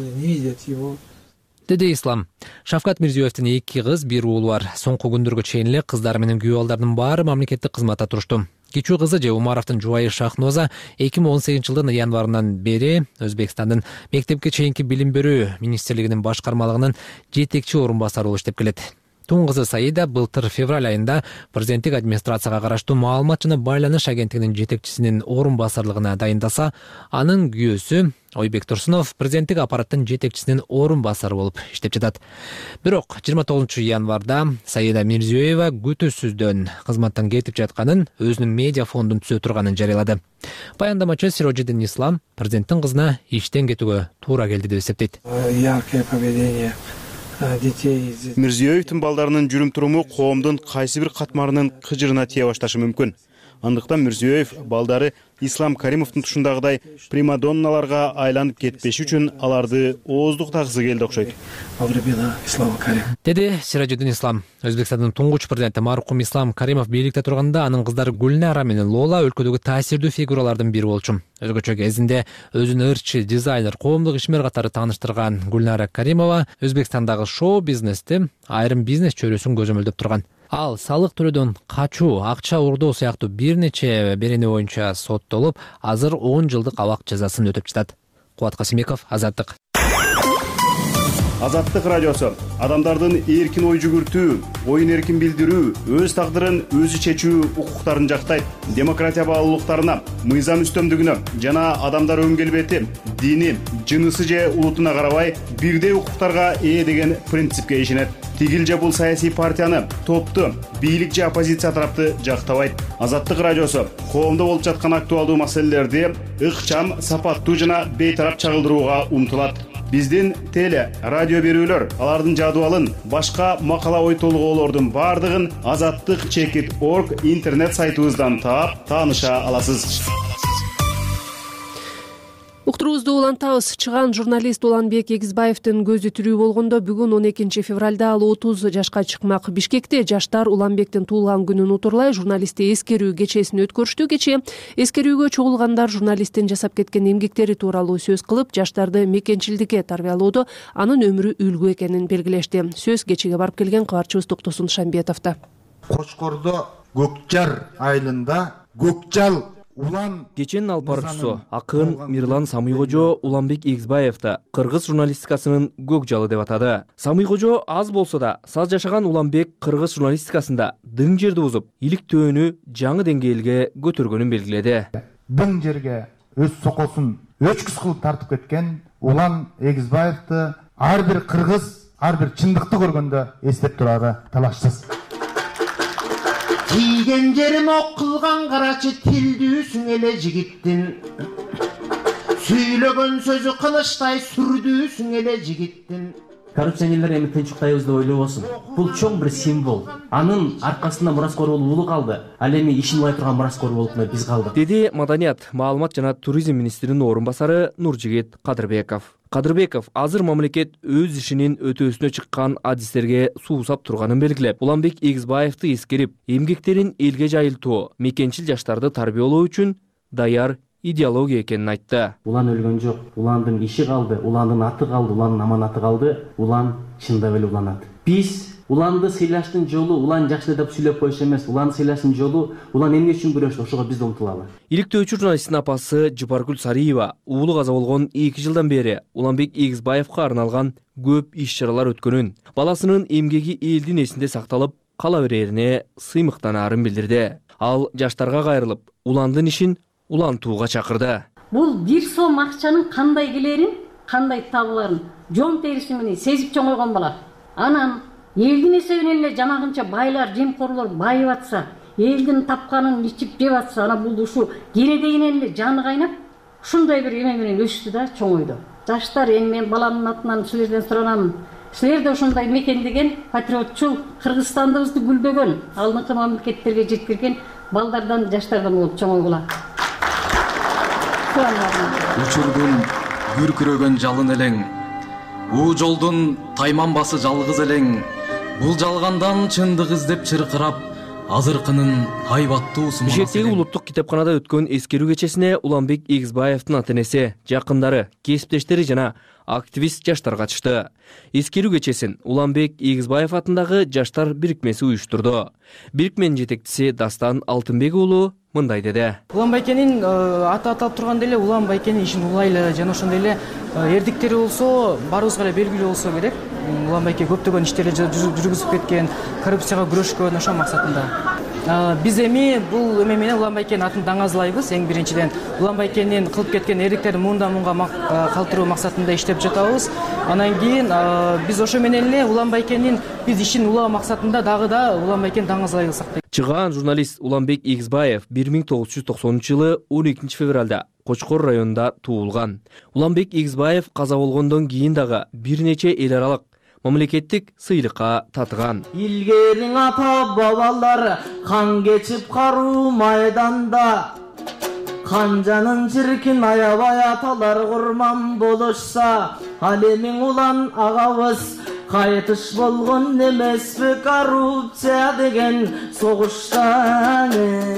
Деди Ислам. Шавкат Мирзиёевдин эки кыз, бир уулу бар. Соңку күндөргө чейин эле кыздары менен күйөө балдардын баары мамлекеттик кызматта турушту. Кичүү кызы же Умаровдун жубайы Шахноза эки миң он сегизинчи жылдын январынан бери Өзбекстандын мектепке чейинки билим берүү министрлигинин башкармалыгынын жетекчи орун басары болуп иштеп келет. Тун кызы Саида былтыр февраль айында президенттик администрацияга караштуу маалымат жана байланыш агенттигинин жетекчисинин орун басарлыгына дайындаса, анын күйөөсү Ойбек Турсунов президенттик аппараттын жетекчисинин орун басары болуп иштеп жатат. Бирок жыйырма тогузунчу январда Саида Мирзиёева күтүүсүздөн кызматтан кетип жатканын, өзүнүн медиа фондун түзө турганын жарыялады. Баяндамачы Сироджиддин Ислам президенттин кызына иштен кетүүгө туура келди деп эсептейт. Яркое поведение Мирзиёевдин балдарынын жүрүм-туруму коомдун кайсы бир катмарынын кыжырына тие башташы мүмкүн. Андыктан Мирзиёев балдары Ислам Каримовдун тушундагыдай примадонналарга айланып кетпеши үчүн аларды ооздуктагысы келди окшойт. Деди Сироджиддин Ислам. Өзбекстандын туңгуч президенти маркум Ислам Каримов бийликте турганда анын кыздары Гүлнара менен Лола өлкөдөгү таасирдүү фигуралардын бири болчу. Өзгөчө кезинде өзүн ырчы, дизайнер, коомдук ишмер катары тааныштырган Гүлнара Каримова Өзбекстандагы шоу-бизнести айрым бизнес чөйрөсүн көзөмөлдөп турган. Ал салык төлөөдөн качуу, акча уурдоо сыяктуу бир нече берени боюнча соттолуп, азыр он жылдык абак жазасын өтөп жатат. Кубат Касимеков, Азаттык. Азаттык радиосу адамдардын эркин ой жүгүртүү, оюн эркин билдирүү, өз тагдырын өзү чечүү укуктарын жактайт. Демократия баалуулуктарына, мыйзам үстөмдүгүнө жана адамдар өн келбети, дини, жынысы же улутуна карабай бирдей укуктарга ээ деген принципке ишенет. Тигил же бул саясий партияны, топту, бийлик же оппозиция тарапты жактабайт. Азаттык радиосу коомдо болуп жаткан актуалдуу маселелерди ыкчам, сапаттуу жана бейтарап чагылдырууга умтулат. Биздин теле, радио берүүлөр, алардын жадыбалын, башка макала ой толгоолордун бардыгын азаттык чекит точка орг интернет сайтыбыздан таап, тааныша аласыз. Уктуруубузду улантабыз. Чыган журналист Уланбек Эгизбаевдин көзү тирүү болгондо бүгүн он экинчи февралда ал отуз жашка чыкмак. Бишкекте жаштар Уланбектин туулган күнүн утурлай журналистти эскерүү кечесин өткөрүштү. Кечээ эскерүүгө чогулгандар журналисттин жасап кеткен эмгектери тууралуу сөз кылып, жаштарды мекенчилдикке тарбиялоодо анын өмүрү үлгү экенин белгилешти. Сөз кечеге барып келген кабарчыбыз Токтосун Шамбетовдо. Кочкордо Көкжар айылында Көкжал улан кеченин алып баруучусу акын Мирлан Самыйкожо Уланбек Игизбаевди кыргыз журналистикасынын көк жалы деп атады. Самыйкожо аз болсо да саз жашаган Уланбек кыргыз журналистикасында дың жерди бузуп, иликтөөнү жаңы деңгээлге көтөргөнүн белгиледи. Дың жерге өз сокосун өчкүс кылып тартып кеткен Улан Эгизбаевди ар бир кыргыз, ар бир чындыкты көргөндө эстеп турары талашсыз. Тийген жерим ок кылган карачы тилдүүсүң эле жигиттин. Сүйлөгөн сөзү кылычтай сүрдүүсүң эле жигиттин. Коррупционерлер эми тынчыктайбыз деп ойлобосун. Бул чоң бир символ. Анын аркасында мураскор болуп улуу калды. Ал эми ишин улай турган мураскор болуп биз калдык. Деди Маданият, маалымат жана туризм министринин орун басары Нуржигит Кадырбеков. Кадырбеков азыр мамлекет өз ишинин өтөөсүнө чыккан адистерге суусап турганын белгилеп, Уланбек Эгизбаевди эскерип, эмгектерин элге жайылтуу, мекенчил жаштарды тарбиялоо үчүн даяр идеология экенин айтты. Улан өлгөн жок, уландын иши калды, уландын аты калды, уландын аманаты калды, улан чындап эле уланат. Биз уланды сыйлаштын жолу улан жакшы деп сүйлөп коюш эмес, уланды сыйлаштын жолу улан эмне үчүн күрөш, ошого биз да умтулалы. Иликтөөчү журналисттин апасы Жыпаргүл Сариева уулу каза болгон эки жылдан бери Уланбек Эгизбаевга арналган көп иш-чаралар өткөнүн, баласынын эмгеги элдин эсинде сакталып кала берерине сыймыктанаарын билдирди. Ал жаштарга кайрылып, уландын ишин улантууга чакырды. Бул бир сом акчанын кандай келерин, кандай табыларын жон терisi менен сезип чоңойгон бала. Анан элдин эсебинен эле жанагынча байлар, жемкорлор байып атса, элдин тапканын ичип жеп атса, ана бул ушу кенедегинен эле жаны кайнап, ушундай бир эме менен өстү да чоңойду. Жаштар, эми мен баламдын атынан силерден суранам. Силер да ушундай мекендеген, патриотчул, Кыргызстандыбызды гүлдөгөн, алдыңкы мамлекеттерге жеткирген балдардан, жаштардан болуп чоңойгула. Учурдун күркүрөгөн жалын элең, уу жолдун тайманбасы жалгыз элең, бул жалгандан чындык издеп чыркырап, азыркынын айбаттуу суммасы. Бишкектеги улуттук китепканада өткөн эскерүү кечесине Уланбек Эгизбаевдин ата-энеси, жакындары, кесиптештери жана активист жаштар катышты. Эскерүү кечесин Уланбек Эгизбаев атындагы жаштар бирикмеси уюштурду. Бирикменин жетекчиси Дастан Алтынбек уулу мындай деди. Улан Байкенин аты аталып турганда эле Улан Байкенин ишин улайлы жана ошондой эле эрдиктери болсо, баарыбызга эле белгилүү болсо керек. Улан Байке көптөгөн иштерди жүргүзүп кеткен, коррупцияга күрөшкөн ошол максатында. Биз эми бул эме менен Улан Байкенин атын даңазлайбыз. Эң биринчиден Улан Байкенин кылып кеткен эрдиктерди мындан мунга калтыруу максатында иштеп жатабыз. Анан кийин биз ошо менен эле Улан Байкенин биз ишин улоо максатында дагы да Улан Байкени даңазлай кылсак дейт. Чыгаан журналист Уланбек Эгизбаев бир миң тогуз жүз токсонунчу жылы он экинчи февралда Кочкор районунда туулган. Уланбек Эгизбаев каза болгондон кийин дагы бир нече эл аралык мамлекеттик сыйлыкка татыган. Илгерин ата бабалар кан кечип каруу майданда, канжанын чиркин аябай аталар курман болушса, ал эми улан агабыз кайтыш болгон эмеспи коррупция деген согуштан.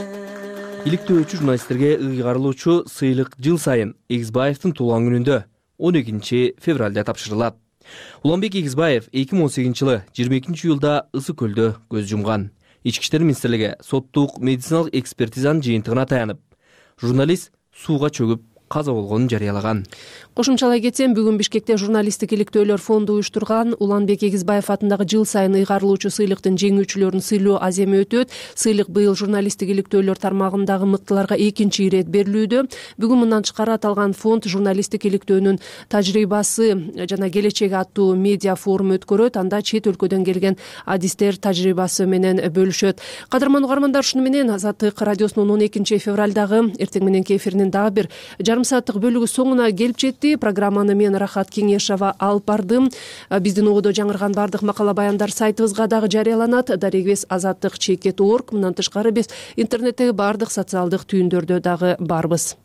Иликтөөчү журналисттерге ыйгарылуучу сыйлык жыл сайын Эгизбаевдин туулган күнүндө он экинчи февралда тапшырылат. Уланбек Эгизбаев эки миң он сегизинчи жылы жыйырма экинчи июлда ысык көлдө көз жумган. Ички иштер министрлиги соттук медициналык экспертизанын жыйынтыгына таянып, журналист сууга чөгүп каза болгонун жарыялаган. Кошумчалай кетсем, бүгүн Бишкекте журналисттик иликтөөлөр фонду уюштурган Уланбек Эгизбаев атындагы жыл сайын ыйгарылуучу сыйлыктын жеңүүчүлөрүн сыйлоо аземи өтөт. Сыйлык быйыл журналисттик иликтөөлөр тармагындагы мыктыларга экинчи ирет берилүүдө. Бүгүн мындан тышкары аталган фонд журналисттик иликтөөнүн тажрыйбасы жана келечеги аттуу медиа форум өткөрөт. Анда чет өлкөдөн келген адистер тажрыйбасы менен бөлүшөт. Кадырман угармандар, ушуну менен Азаттык радиосунун он экинчи февралдагы эртең мененки эфиринин дагы бир жарым сааттык бөлүгү соңуна келип жетти. Программаны мен Рахат Кеңешова алып бардым. Биздин угудо жаңырган бардык макала баяндар сайтыбызга дагы жарыяланат. Дарегибиз азаттык чекит точка орг. Мындан тышкары биз интернеттеги бардык социалдык түйүндөрдө дагы барбыз.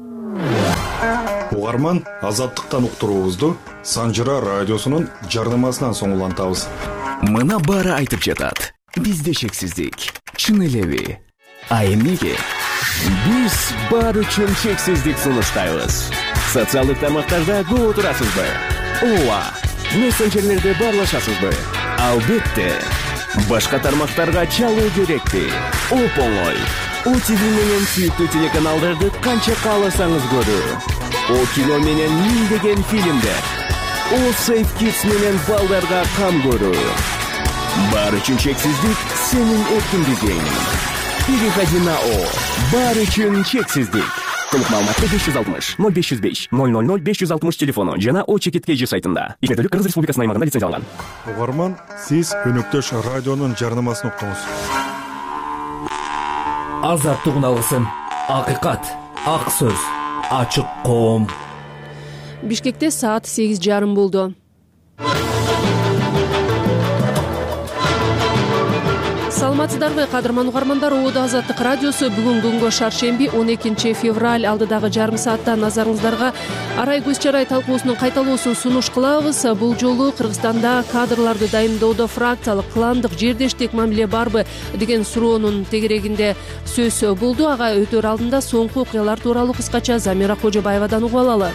Угарман, азаттыктан уктуруубузду Санжыра радиосунун жарнамасынан соң улантабыз. Мына баары айтып жатат. Бизде чексиздик. Чын элеби? А эмнеге? Биз баары үчүн чексиздик сунуштайбыз. Социалдык тармактарда көп отурасызбы? Ооба. Мессенджерлерде баарлашасызбы? Албетте. Башка тармактарга чалуу керекпи? оп оңой. О ти ви менен сүйүктүү телеканалдарды канча кааласаңыз көрүү. О кино менен миңдеген фильмдер. О Safe Kids менен балдарга кам көрүү. Баары үчүн чексиздик сенин эркиндигиң. Переходи на О. Баары үчүн чексиздик. Толук маалыматты беш жүз алтымыш ноль беш жүз беш ноль ноль ноль беш жүз алтымыш телефону жана О чекит кей жи сайтында. Ишмердүүлүк Кыргыз Республикасынын аймагында лицензияланган. Угарман, сиз өнөктөш радионун жарнамасын уктуңуз. Азаттык алгысым. Акыйкат, ак сөз, ачык коом. Бишкекте саат сегиз жарым болду. Саламатсыздарбы, кадырман угармандар. Оодо Азаттык радиосу бүгүн күнгө шаршемби он экинчи февраль алдыдагы жарым саатта назарыңыздарга арай көз чарай талкуусунун кайталоосун сунуш кылабыз. Бул жолу Кыргызстанда кадрларды дайындоодо фракциялык, кландык, жердештик мамиле барбы деген суроонун тегерегинде сөз болду. Ага өтөр алдында соңку окуялар тууралуу кыскача Замира Кожобаевадан угуп алалы.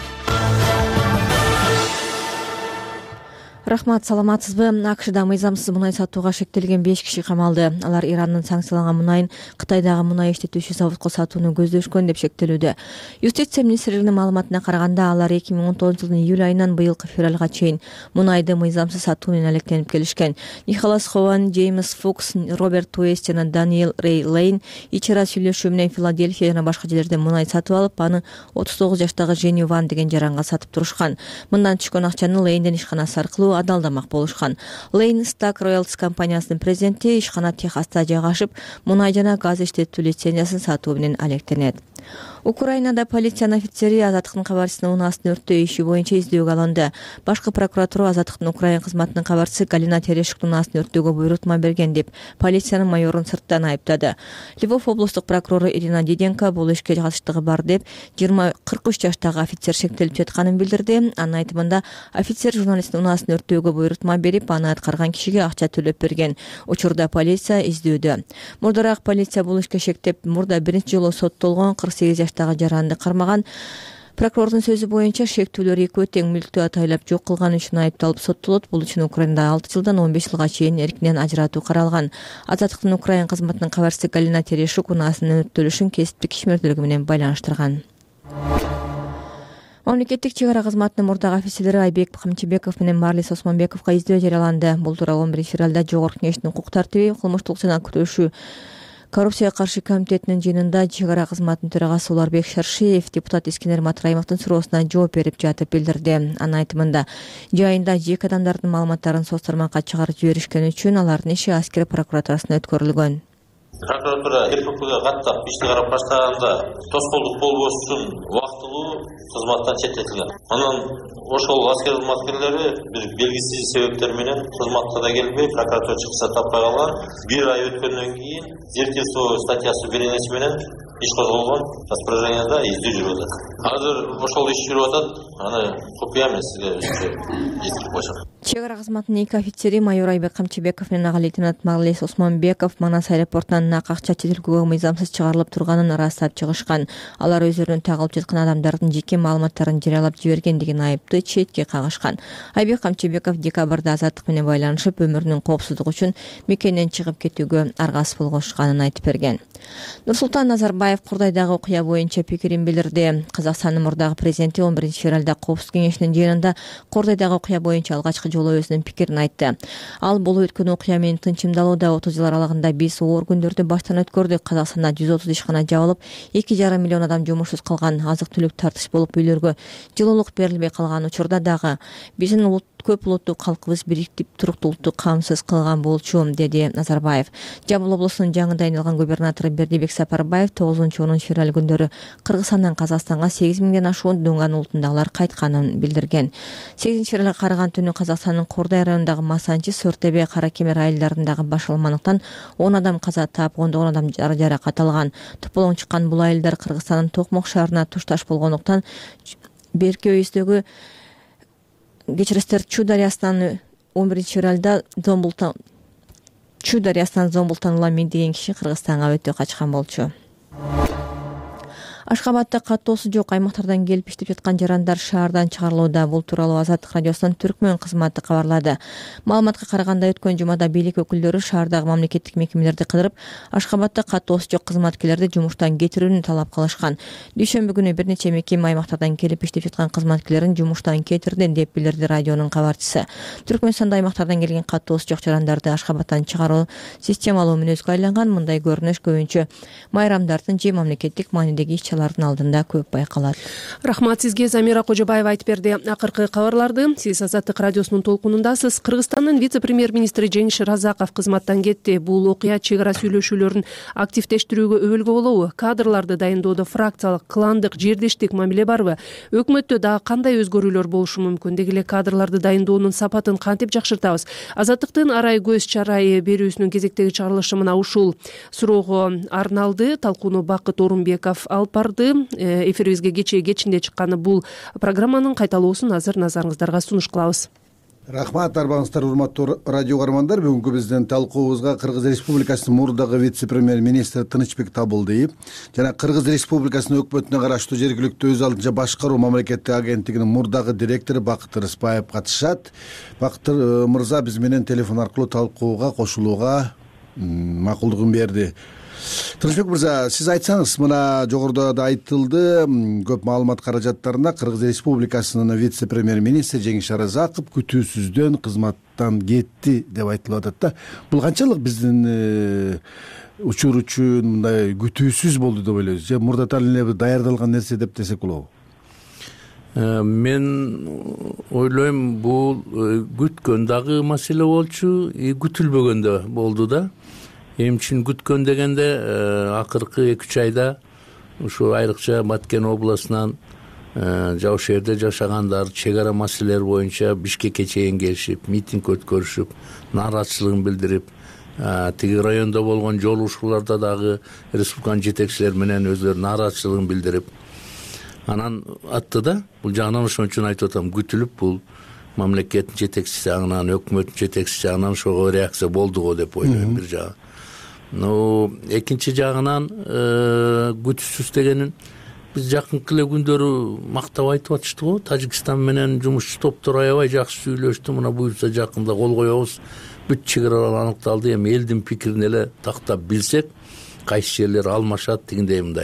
Рахмат, саламатсызбы? АКШда мыйзамсыз мунай сатууга шектелген беш киши камалды. Алар Ирандын санкцияланган мунайын Кытайдагы мунай иштетүүчү заводко сатууну көздөшкөн деп шектелүүдө. Юстиция министрлигинин маалыматына караганда, алар эки миң он тогузунчу жылдын июль айынан быйылкы февралга чейин мунайды мыйзамсыз сатуу менен алектенип келишкен. Николас Хован, Джеймс Фукс, Роберт Уэст жана Даниэл Рей Лейн ич ара сүйлөшүү менен Филадельфия жана башка жерлерден мунай сатып алып, аны отуз тогуз жаштагы Жени Ван деген жаранга сатып турушкан. Мындан түшкөн акчаны Лейндин ишканасы аркылуу адалдамак болушкан. Лейн Стак Роялс компаниясынын президенти ишкана Техаста жайгашып, мунай жана газ иштетүү лицензиясын сатуу менен алектенет. Украинада полициянын офицери Азаттыктын кабарчысынын унаасынын өрттөө иши боюнча издөөгө алынды. Башкы прокуратура Азаттыктын Украин кызматынын кабарчысы Галина Терешуктун унаасынын өрттөөгө буйрутма берген деп полициянын майорун сырттан айыптады. Львов облустук прокурору Ирина Диденко бул ишке катыштыгы бар деп жыйырма кырк үч жаштагы офицер шектелип жатканын билдирди. Анын айтымында офицер журналисттин унаасынын өрттөөгө буйрутма берип, аны аткарган кишиге акча төлөп берген. Учурда полиция издөөдө. Мурдараак полиция бул ишке шектеп, мурда биринчи жолу соттолгон кырк сегиз жаштагы жаранды кармаган. Прокурордун сөзү боюнча шектүүлөр экөө тең мүлктү атайлап жок кылган үчүн айыпталып соттолот. Бул үчүн Украинада алты жылдан он беш жылга чейин эркинен ажыратуу каралган. Азаттыктын Украин кызматынын кабарчысы Галина Терешук унаасынын өрттөлүшүн кесиптик ишмердүүлүгү менен байланыштырган. Мамлекеттик чек ара кызматынын мурдагы офицерлери Айбек Камчыбеков менен Марлис Осмонбековго издөө жарыяланды. Бул тууралуу он биринчи февралда Жогорку Кеңештин укук тартиби, кылмыштуулук жана күрөшүү коррупцияга каршы комитетинин жыйынында чек ара кызматынын төрагасы Уларбек Шаршиев депутат Искендер Матраимовдун суроосуна жооп берип жатып билдирди. Анын айтымында, жайында жеке адамдардын маалыматтарын соц тармакка чыгарып жиберишкен үчүн алардын иши аскер прокуратурасына өткөрүлгөн. Прокуратура КПКга каттап ишти карап баштаганда тоскоолдук болбош үчүн убактылуу кызматтан четтетилген. Анан ошол аскер кызматкерлери бир белгисиз себептер менен кызматка да келбей, прокуратура чыкса таппай калган. Бир ай өткөндөн кийин зерттөө статьясы беренеси менен иш козголгон, распоряжениеда издөө жүрүп атат. Азыр ошол иш жүрүп атат. Аны копия менен сизге жеткирип коюшат. Чек ара кызматынын эки офицери майор Айбек Камчыбеков менен ага лейтенант Марлис Осмонбеков Манас аэропортунан нак акча чет өлкөгө мыйзамсыз чыгарылып турганын ырастап чыгышкан. Алар өздөрүнүн тагылып жаткан адамдардын жеке маалыматтарын жарыялап жибергендигин айыпты четке кагышкан. Айбек Камчыбеков декабрда Азаттык менен байланышып, өмүрүнүн коопсуздугу үчүн мекенинен чыгып кетүүгө аргасыз болгошканын айтып берген. Нурсултан Назарбаев Курдайдагы окуя боюнча пикирин билдирди. Казакстандын мурдагы президенти он биринчи февралда Коопсуздук кеңешинин жыйынында Курдайдагы окуя боюнча алгачкы жолу өзүнүн пикирин айтты. Ал бул өткөн окуя менен тынчымдалууда отуз жыл аралыгында биз оор күндөрдү баштан өткөрдүк. Казакстанда жүз отуз ишкана жабылып, эки жарым миллион адам жумушсуз калган. Азык-түлүк тартыш болуп, үйлөргө жылуулук берилбей калган учурда дагы биздин улут көп улуттуу калкыбыз бириктип туруктуулукту камсыз кылган болчу, деди Назарбаев. Жамбыл облусунун жаңы дайындалган губернатору Бердибек Сапарбаев тогузунчу онунчу февраль күндөрү Кыргызстандан Казакстанга сегиз миңден ашуун дунган улутундагылар кайтканын билдирген. сегизинчи февралга караган түнү Казакстандын Кордай районундагы Масанчы, Сортебе, Каракемер айылдарындагы башалмандыктан он адам каза таап, ондогон адам жаракат алган. Тополоң чыккан бул айылдар Кыргызстандын Токмок шаарына тушташ болгондуктан берки өйүздөгү кечиресиздер Чу дарыясынан он биринчи февралда Зомбултан Чу дарыясынан Зомбултан улам деген киши Кыргызстанга өтө качкан болчу. Ашхабадда каттоосу жок аймактардан келип иштеп жаткан жарандар шаардан чыгарылууда. Бул тууралуу Азаттык радиосунун Түркмөн кызматы кабарлады. Маалыматка караганда өткөн жумада бийлик өкүлдөрү шаардагы мамлекеттик мекемелерди кыдырып, Ашхабадда каттоосу жок кызматкерлерди жумуштан кетирүүнү талап кылышкан. Дүйшөмбү күнү бир нече мекеме аймактардан келип иштеп жаткан кызматкерлерин жумуштан кетирди деп билдирди радионун кабарчысы. Түркмөнстанда аймактардан келген каттоосу жок жарандарды Ашхабаддан чыгаруу системалуу мүнөзгө айланган. Мындай көрүнүш көбүнчө майрамдардын же мамлекеттик маанидеги иш-чаралардын алдында көп байкалат. Рахмат сизге, Замира Кожобаева айтып берди. Акыркы кабарларды сиз Азаттык радиосунун толкунундасыз. Кыргызстандын вице-премьер-министри Жеңиш Разаков кызматтан кетти. Бул окуя чек ара сүйлөшүүлөрүн активдештирүүгө өбөлгө болобу? Кадрларды дайындоодо фракциялык, кландык, жердештик мамиле барбы? Өкмөттө дагы кандай өзгөрүүлөр болушу мүмкүн? Деги эле кадрларды дайындоонун сапатын кантип жакшыртабыз? Азаттыктын арай көз чарайы берүүсүнүн кезектеги чыгарылышы мына ушул суроого арналды. Талкууну Бакыт Орунбеков алып барды. Эфирибизге кечээ кечинде чыкканы бул программанын кайталоосун азыр назарыңыздарга сунуш кылабыз. Рахмат, арбаңыздар, урматтуу радио каармандар. Бүгүнкү биздин талкуубузга Кыргыз Республикасынын мурдагы вице-премьер-министри Тынычбек Табылдиев жана Кыргыз Республикасынын өкмөтүнө караштуу жергиликтүү өз алдынча башкаруу мамлекеттик агенттигинин мурдагы директору Бакыт Рыспаев катышат. Бакыт мырза биз менен телефон аркылуу талкууга кошулууга макулдугун берди. Тынычбек мырза, сиз айтсаңыз, мына жогоруда да айтылды, көп маалымат каражаттарында Кыргыз Республикасынын вице-премьер-министри Жеңиш Разаков күтүүсүздөн кызматтан кетти деп айтылып атат да. Бул канчалык биздин учур үчүн мындай күтүүсүз болду деп ойлойсуз? Же мурдатан эле даярдалган нерсе деп десек болобу? Мен ойлойм, бул күткөн дагы маселе болчу, күтүлбөгөн да болду да. Эми үчүн күткөн дегенде акыркы эки үч айда ушу айрыкча Баткен областынан жабык шээрде жашагандар чек ара маселелери боюнча Бишкекке чейин келишип, митинг өткөрүшүп, нааразычылыгын билдирип, тиги райондо болгон жолугушууларда дагы республиканын жетекчилери менен өздөрүнүн нааразычылыгын билдирип анан атты да. Бул жагынан ошон үчүн айтып атам, күтүлүп, бул мамлекеттин жетекчиси аңынан, өкмөттүн жетекчиси аңынан ошого реакция болду го деп ойлойм бир жагы. Но экинчи жагынан күтүүсүз дегенин биз жакынкы эле күндөрү мактап айтып атышты го. Тажикстан менен жумушчу топтор аябай жакшы сүйлөштү. Мына буюрса жакында кол коебуз. Бүт чек аралар аныкталды. Эми элдин пикирин эле тактап билсек, кайсы жерлер алмашат дегендей мындай.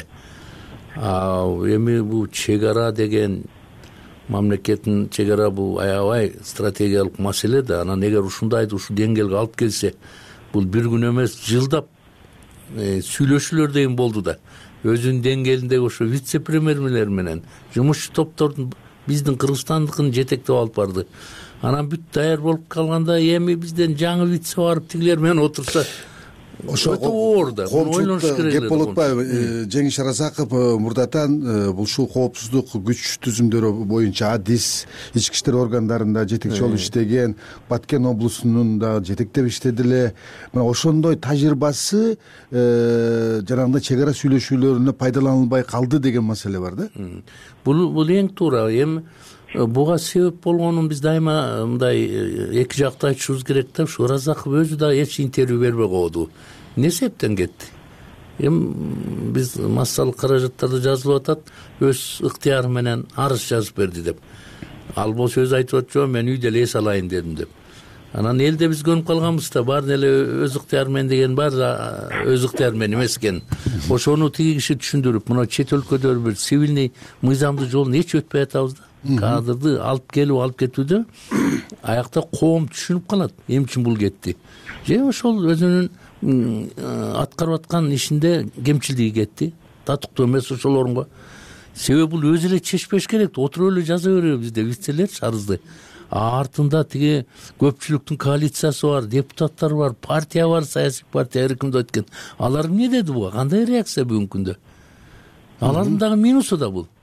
Эми бул чек ара деген мамлекеттин чек ара бул аябай стратегиялык маселе да. Анан эгер ушундайды ушу деңгээлге алып келсе, бул бир күн эмес, жылдап сүйлөшүүлөр деген болду да. Өзүнүн деңгээлиндеги ошо вице-премьерлер менен жумушчу топтордун биздин Кыргызстандыкын жетектеп алып барды. Анан бүт даяр болуп калганда эми бизден жаңы вице барып тигилер менен отурса ошо оор да. Коопсуздук кеп болуп атпайбы? Жеңиш Разаков мурдатан бул ушул коопсуздук күч түзүмдөрү боюнча адис ички иштер органдарында жетекчи болуп иштеген, Баткен облусунун да жетектеп иштеди эле. Мына ошондой тажрыйбасы жанагындай чек ара сүйлөшүүлөрүнө пайдаланылбай калды деген маселе бар да. Бул бул эң туура. Эми буга себеп болгонун биз дайыма мындай эки жакты айтышыбыз керек да. Ушу Разаков өзү да эч интервью бербей койду. Эмне себептен кетти? Эми биз массалык каражаттарды жазылып атат, өз ыктыяры менен арыз жазып берди деп. Ал болсо өзү айтып атчу, мен үйдө эле эс алайын дедим деп. Анан элде биз көнүп калганбыз да, баарын эле өз ыктыяры менен деген бар, өз ыктыяры менен эмес экен. Ошону тиги киши түшүндүрүп, мына чет өлкөдө бир цивилный мыйзамдуу жолун эч өтпөй атабыз да. Кадрды алып келип алып кетүүдө аякта коом түшүнүп калат, эмне үчүн бул кетти. Же ошол өзүнүн аткарып аткан ишинде кемчилдиги кетти. Татыктуу эмес ошол орунга. Себеби бул өзү эле чечпеш керек. Отуруп эле жаза беребиз бизде вицелер арызды. Артында тиги көпчүлүктүн коалициясы бар, депутаттар бар, партия бар, саясий партия эркиндеп өткөн. Алар эмне деди буга? Кандай реакция бүгүнкү күндө? Алардын дагы минусу да бул.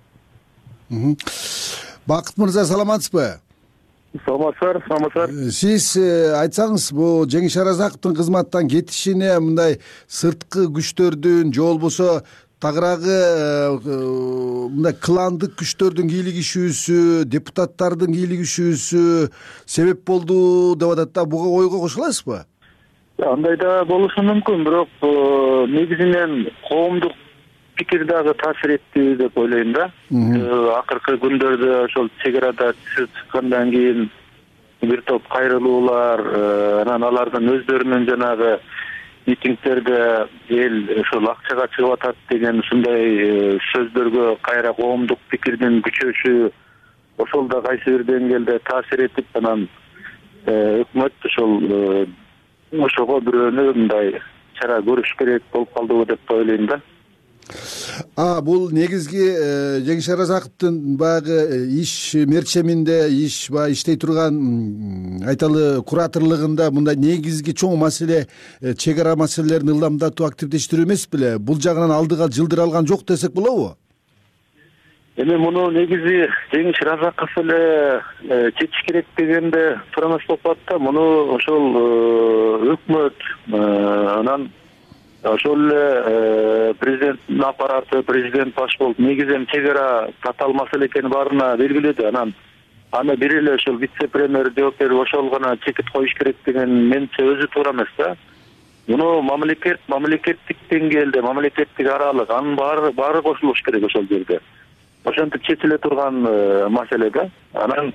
Бакыт мырза, саламатсызбы? Саламатсыздар, саламатсыздар. Сиз айтсаңыз, бул Жеңиш Разаковдун кызматтан кетишине мындай сырткы күчтөрдүн же болбосо тагыраагы мындай кландык күчтөрдүн кийлигишүүсү, депутаттардын кийлигишүүсү себеп болду деп атат да. Буга ойго кошула аласызбы? Андай да болушу мүмкүн, бирок негизинен коомдук пикир дагы таасир этти деп ойлойм да. Акыркы күндөрдө ошол чек арада чыккандан кийин бир топ кайрылуулар, анан алардын өздөрүнүн жанагы митингдерде эл ошол акчага чыгып атат деген ушундай сөздөргө кайра коомдук пикирдин күчөшү ошол да кайсы бир деңгээлде таасир этип, анан өкмөт ошол ошого бирөөнү мындай чара көрүш керек болуп калдыбы деп ойлойм да. А бул негизги Жеңиш Аразаковдун баягы иш мерчеминде, иш баягы иштей турган айталы кураторлугунда мындай негизги чоң маселе чек ара маселелерин ылдамдатуу, активдештирүү эмес беле? Бул жагынан алдыга жылдыралган жок десек болобу? Эми муну негизи Жеңиш Разаков эле чечиш керек дегенде туура эмес болуп калат да. Муну ошол өкмөт, анан ошол эле президенттин аппараты, президент баш болуп негизи эми чек ара татаал маселе экени баарына белгилүү да. Анан аны бир эле ошол вице-премьер жооп берип ошол гана чекит коюш керек деген менимче өзү туура эмес да. Муну мамлекет, мамлекеттик деңгээлде, мамлекеттик аралык анын баары баары кошулуш керек ошол жерде. Ошентип чечиле турган маселе да. Анан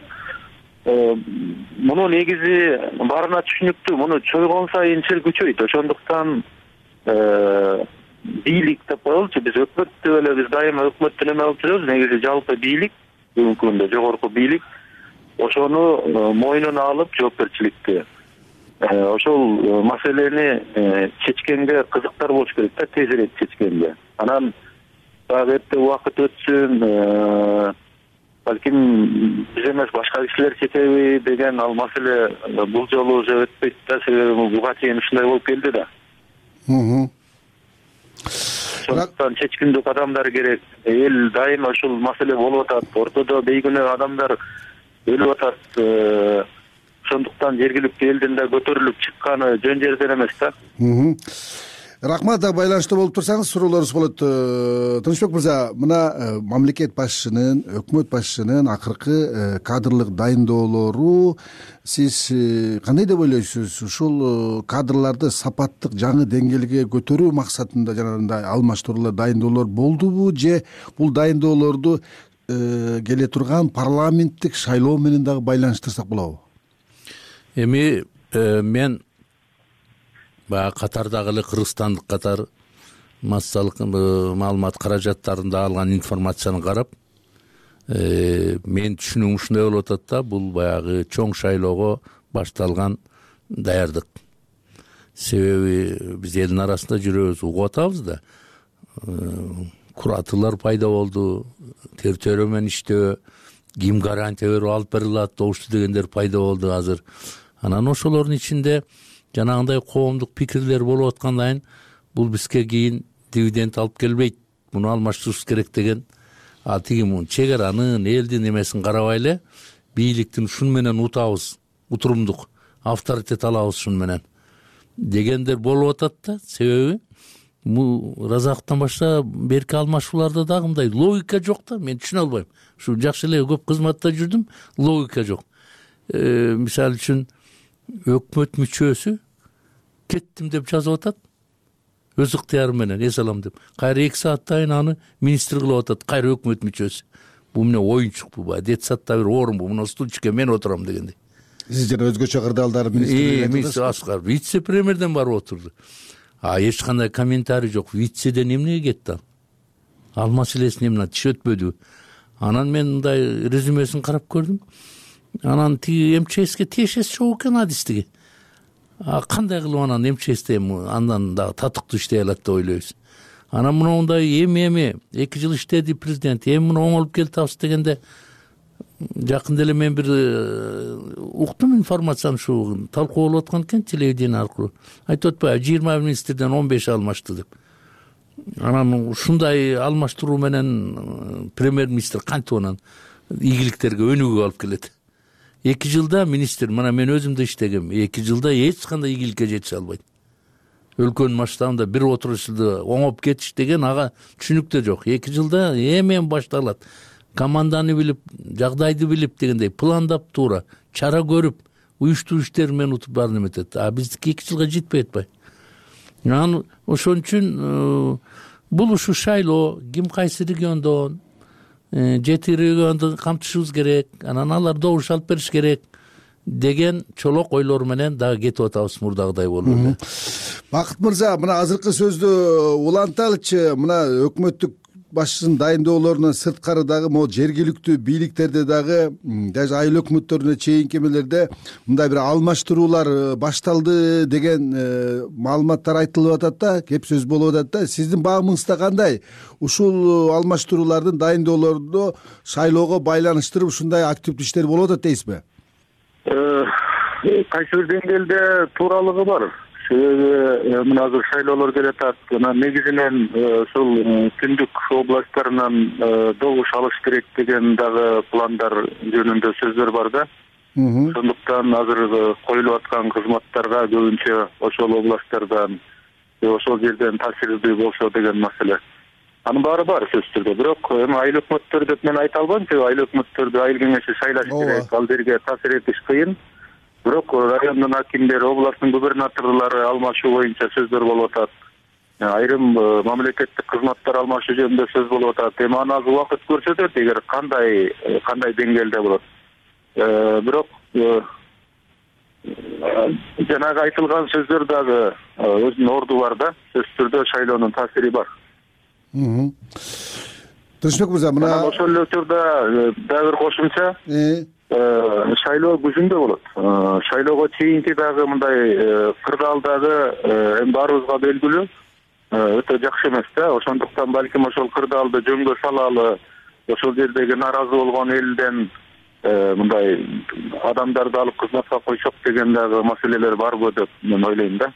муну негизи баарына түшүнүктүү, муну чойгон сайын ишер күчөйт. Ошондуктан бийлик деп коелучу, биз өкмөт деп эле биз дайыма өкмөттү эме кылып жүрөбүз. Негизи жалпы бийлик, бүгүнкү күндө жогорку бийлик ошону мойнуна алып жоопкерчиликти ошол маселени чечкенге кызыктар болуш керек да, тезирээк чечкенге. Анан дагы эрте убакыт өтсүн, балким биз эмес башка кишилер чечеби деген ал маселе бул жолу уже өтпөйт да, себеби буга чейин ушундай болуп келди да. Ошондуктан чечкиндүү кадамдар керек. Эл дайыма ушул маселе болуп атат, ортодо бейгүнөө адамдар өлүп атат. Ошондуктан жергиликтүү элдин да көтөрүлүп чыкканы жөн жерден эмес да. Рахмат. Байланышта болуп турсаңыз суроолорубуз болот. Тынычбек мырза, мына мамлекет башчынын, өкмөт башчынын акыркы кадрлык дайындоолору сиз кандай деп ойлойсуз? Ушул кадрларды сапаттык жаңы деңгээлге көтөрүү максатында жанагындай алмаштыруулар, дайындоолор болдубу же бул дайындоолорду келе турган парламенттик шайлоо менен дагы байланыштырсак болобу? Эми мен баягы катардагы эле кыргызстандык катар массалык маалымат каражаттарында алган информацияны карап, мен түшүнүгүм ушундай болуп атат да, бул баягы чоң шайлоого башталган даярдык. Себеби биз элдин арасында жүрөбүз, угуп атабыз да. Куратылар пайда болду, тер-төрө менен иштөө, ким гарантия берип алып бере алат, добушту дегендер пайда болду азыр. Анан ошолордун ичинде жанагындай коомдук пикирлер болуп аткандан бул бизге кийин дивиденд алып келбейт, муну алмаштырыш керек деген, а тиги муну чек аранын, элдин эмесин карабай эле бийликтин ушун менен утабыз, утурумдук авторитет алабыз ушун менен дегендер болуп атат да. Себеби бул Разаковдон башка берки алмашууларда дагы мындай логика жок да, мен түшүнө албайм. Ушу жакшы эле көп кызматта жүрдүм, логика жок. Мисалы үчүн өкмөт мүчөсү кеттим деп жазып атат, өз ыктыяры менен эс алам деп. Кайра эки сааттан аны министр кылып атат, кайра өкмөт мүчөсү. Бул эмне оюнчук бу, баягы детсадта бир орун бу, мына стульчикке мен отурам дегендей. Сиз жана өзгөчө кырдаалдар министр Аскар вице-премьерден барып отурду. А эч кандай комментарий жок. Вицеден эмнеге кетти ал? Ал маселесин эмне тиш өтпөдү. Анан мен мындай резюмесин карап көрдүм. Анан тиги эм че эске тиешеси жок экен адистиги. А кандай кылып анан эм че эсте андан дагы татыктуу иштей алат деп ойлойбуз. Анан мындай эми эми эки жыл иштеди президент, эми муну оңолуп келатабыз дегенде жакында эле мен бир уктум информацияны, ушу талкуу болуп аткан экен телевидение аркылуу. Айтып атпайбы, жыйырма министрден он беши алмашты деп. Анан ушундай алмаштыруу менен премьер-министр кантип анан ийгиликтерге өнүгүп алып келет. Эки жылда министр, мына мен өзүм да иштегем, эки жылда эч кандай ийгиликке жете албайт. Өлкөнүн масштабында бир отурушда оңоп кетиш деген ага түшүнүктө жок. Эки жылда эми башталат. Команданы билип, жагдайды билип дегендей пландап туура, чара көрүп, уюштуруу иштери менен утуп баарын эметет. А биздики эки жылга жетпей атпайбы. Анан ошон үчүн бул ушу шайлоо ким кайсы региондон жети регионду камтышыбыз керек, анан алар добуш алып бериш керек деген чолок ойлор менен дагы кетип атабыз мурдагыдай болуп эле. Бакыт мырза, мына азыркы сөздү уланталычы, мына өкмөттүк башчынын дайындоолорунан сырткары дагы могу жергиликтүү бийликтерде дагы даже айыл өкмөттөрүнө чейинки эмелерде мындай бир алмаштыруулар башталды деген маалыматтар айтылып атат да, кеп сөз болуп атат да. Сиздин баамыңызда кандай? Ушул алмаштыруулардын дайындоолорунду шайлоого байланыштырып ушундай активдүү иштер болуп атат дейсизби? Кайсы бир деңгээлде тууралыгы бар. Себеби мына азыр шайлоолор келатат, анан негизинен ушул түндүк областтарынан добуш алыш керек деген дагы пландар жөнүндө сөздөр бар да. Ошондуктан азыр коюлуп аткан кызматтарга көбүнчө ошол областтардан, ошол жерден таасирдүү болсо деген маселе. Анын баары бар сөзсүз түрдө. Бирок эми айыл өкмөттөр деп мен айта албайм, себеби айыл өкмөттөрдү айыл кеңеши шайлаш керек, ал жерге таасир этиш кыйын. Бирок райондун акимдери, областтын губернаторлору алмашуу боюнча сөздөр болуп атат. Айрым мамлекеттик кызматтар алмашуу жөнүндө сөз болуп атат. Эми аны азыр убакыт көрсөтөт, эгер кандай кандай деңгээлде болот. Бирок жанагы айтылган сөздөр дагы өзүнүн орду бар да. Сөзсүз түрдө шайлоонун таасири бар. Тынчбек мырза, мына ошол эле учурда дагы бир кошумча шайлоо күзүндө болот. Шайлоого чейинки дагы мындай кырдаалдагы эми баарыбызга белгилүү өтө жакшы эмес да. Ошондуктан балким ошол кырдаалды жөнгө салалы, ошол жердеги нааразы болгон элден мындай адамдарды алып кызматка койсок деген дагы маселелер барбы деп мен ойлойм да.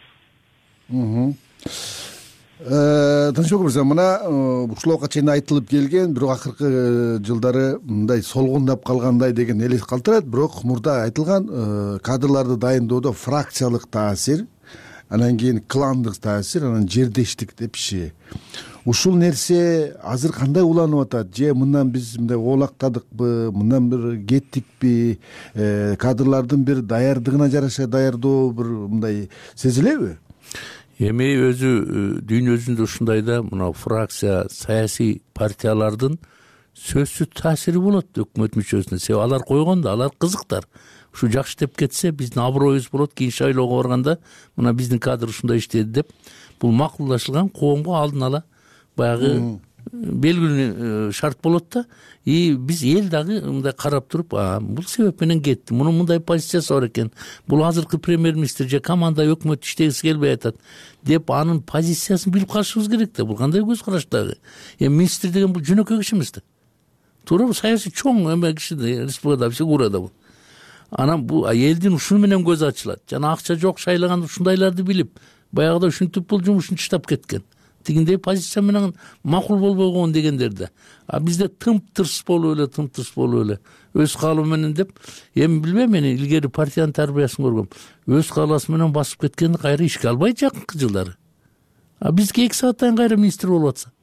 Тынчбек мырза, мына ушулга чейин айтылып келген, бирок акыркы жылдары мындай солгундап калгандай деген элес калтырат. Бирок мурда айтылган кадрларды дайындоодо фракциялык таасир, анан кийин кландык таасир, анан жердештик депчи. Ушул нерсе азыр кандай уланып атат? Же мындан биз мындай оолактадыкпы, мындан бир кеттикпи? Кадрлардын бир даярдыгына жараша даярдоо бир мындай сезилеби? Эми өзү дүйнөсүндө ушундай да, мына фракция, саясий партиялардын сөзсүз таасири болот өкмөт мүчөсүнө. Себеби алар койгон да, алар кызыктар. Ушу жакшы деп кетсе, биздин аброюбуз болот, кийин шайлоого барганда мына биздин кадр ушундай иштеди деп, бул макулдашылган коомго алдын ала баягы белгилүү шарт болот да. И биз эл дагы мындай карап туруп, бул себеп менен кетти, мунун мындай позициясы бар экен, бул азыркы премьер-министр же команда өкмөт иштегиси келбей атат деп анын позициясын билип калышыбыз керек да. Бул кандай көз караш дагы? Эми министр деген бул жөнөкөй киши эмес да. Туурабы? Саясий чоң эме киши да, республикада фигурада бул. Анан бул элдин ушуну менен көзү ачылат. Жана акча жок шайлаганда ушундайларды билип, баягыда ушинтип бул жумушун таштап кеткен. Тигиндей позиция менен макул болбогон дегендерде. А бизде тым-тырс болуп эле, тым-тырс болуп эле. Өз каалоо менен деп, эми билбейм, мен илгери партиянын тарбиясын көргөм. Өз каалоосу менен басып кеткенди кайра ишке албайт жакынкы жылдары. А бизге эки сааттан кайра министр болуп атса.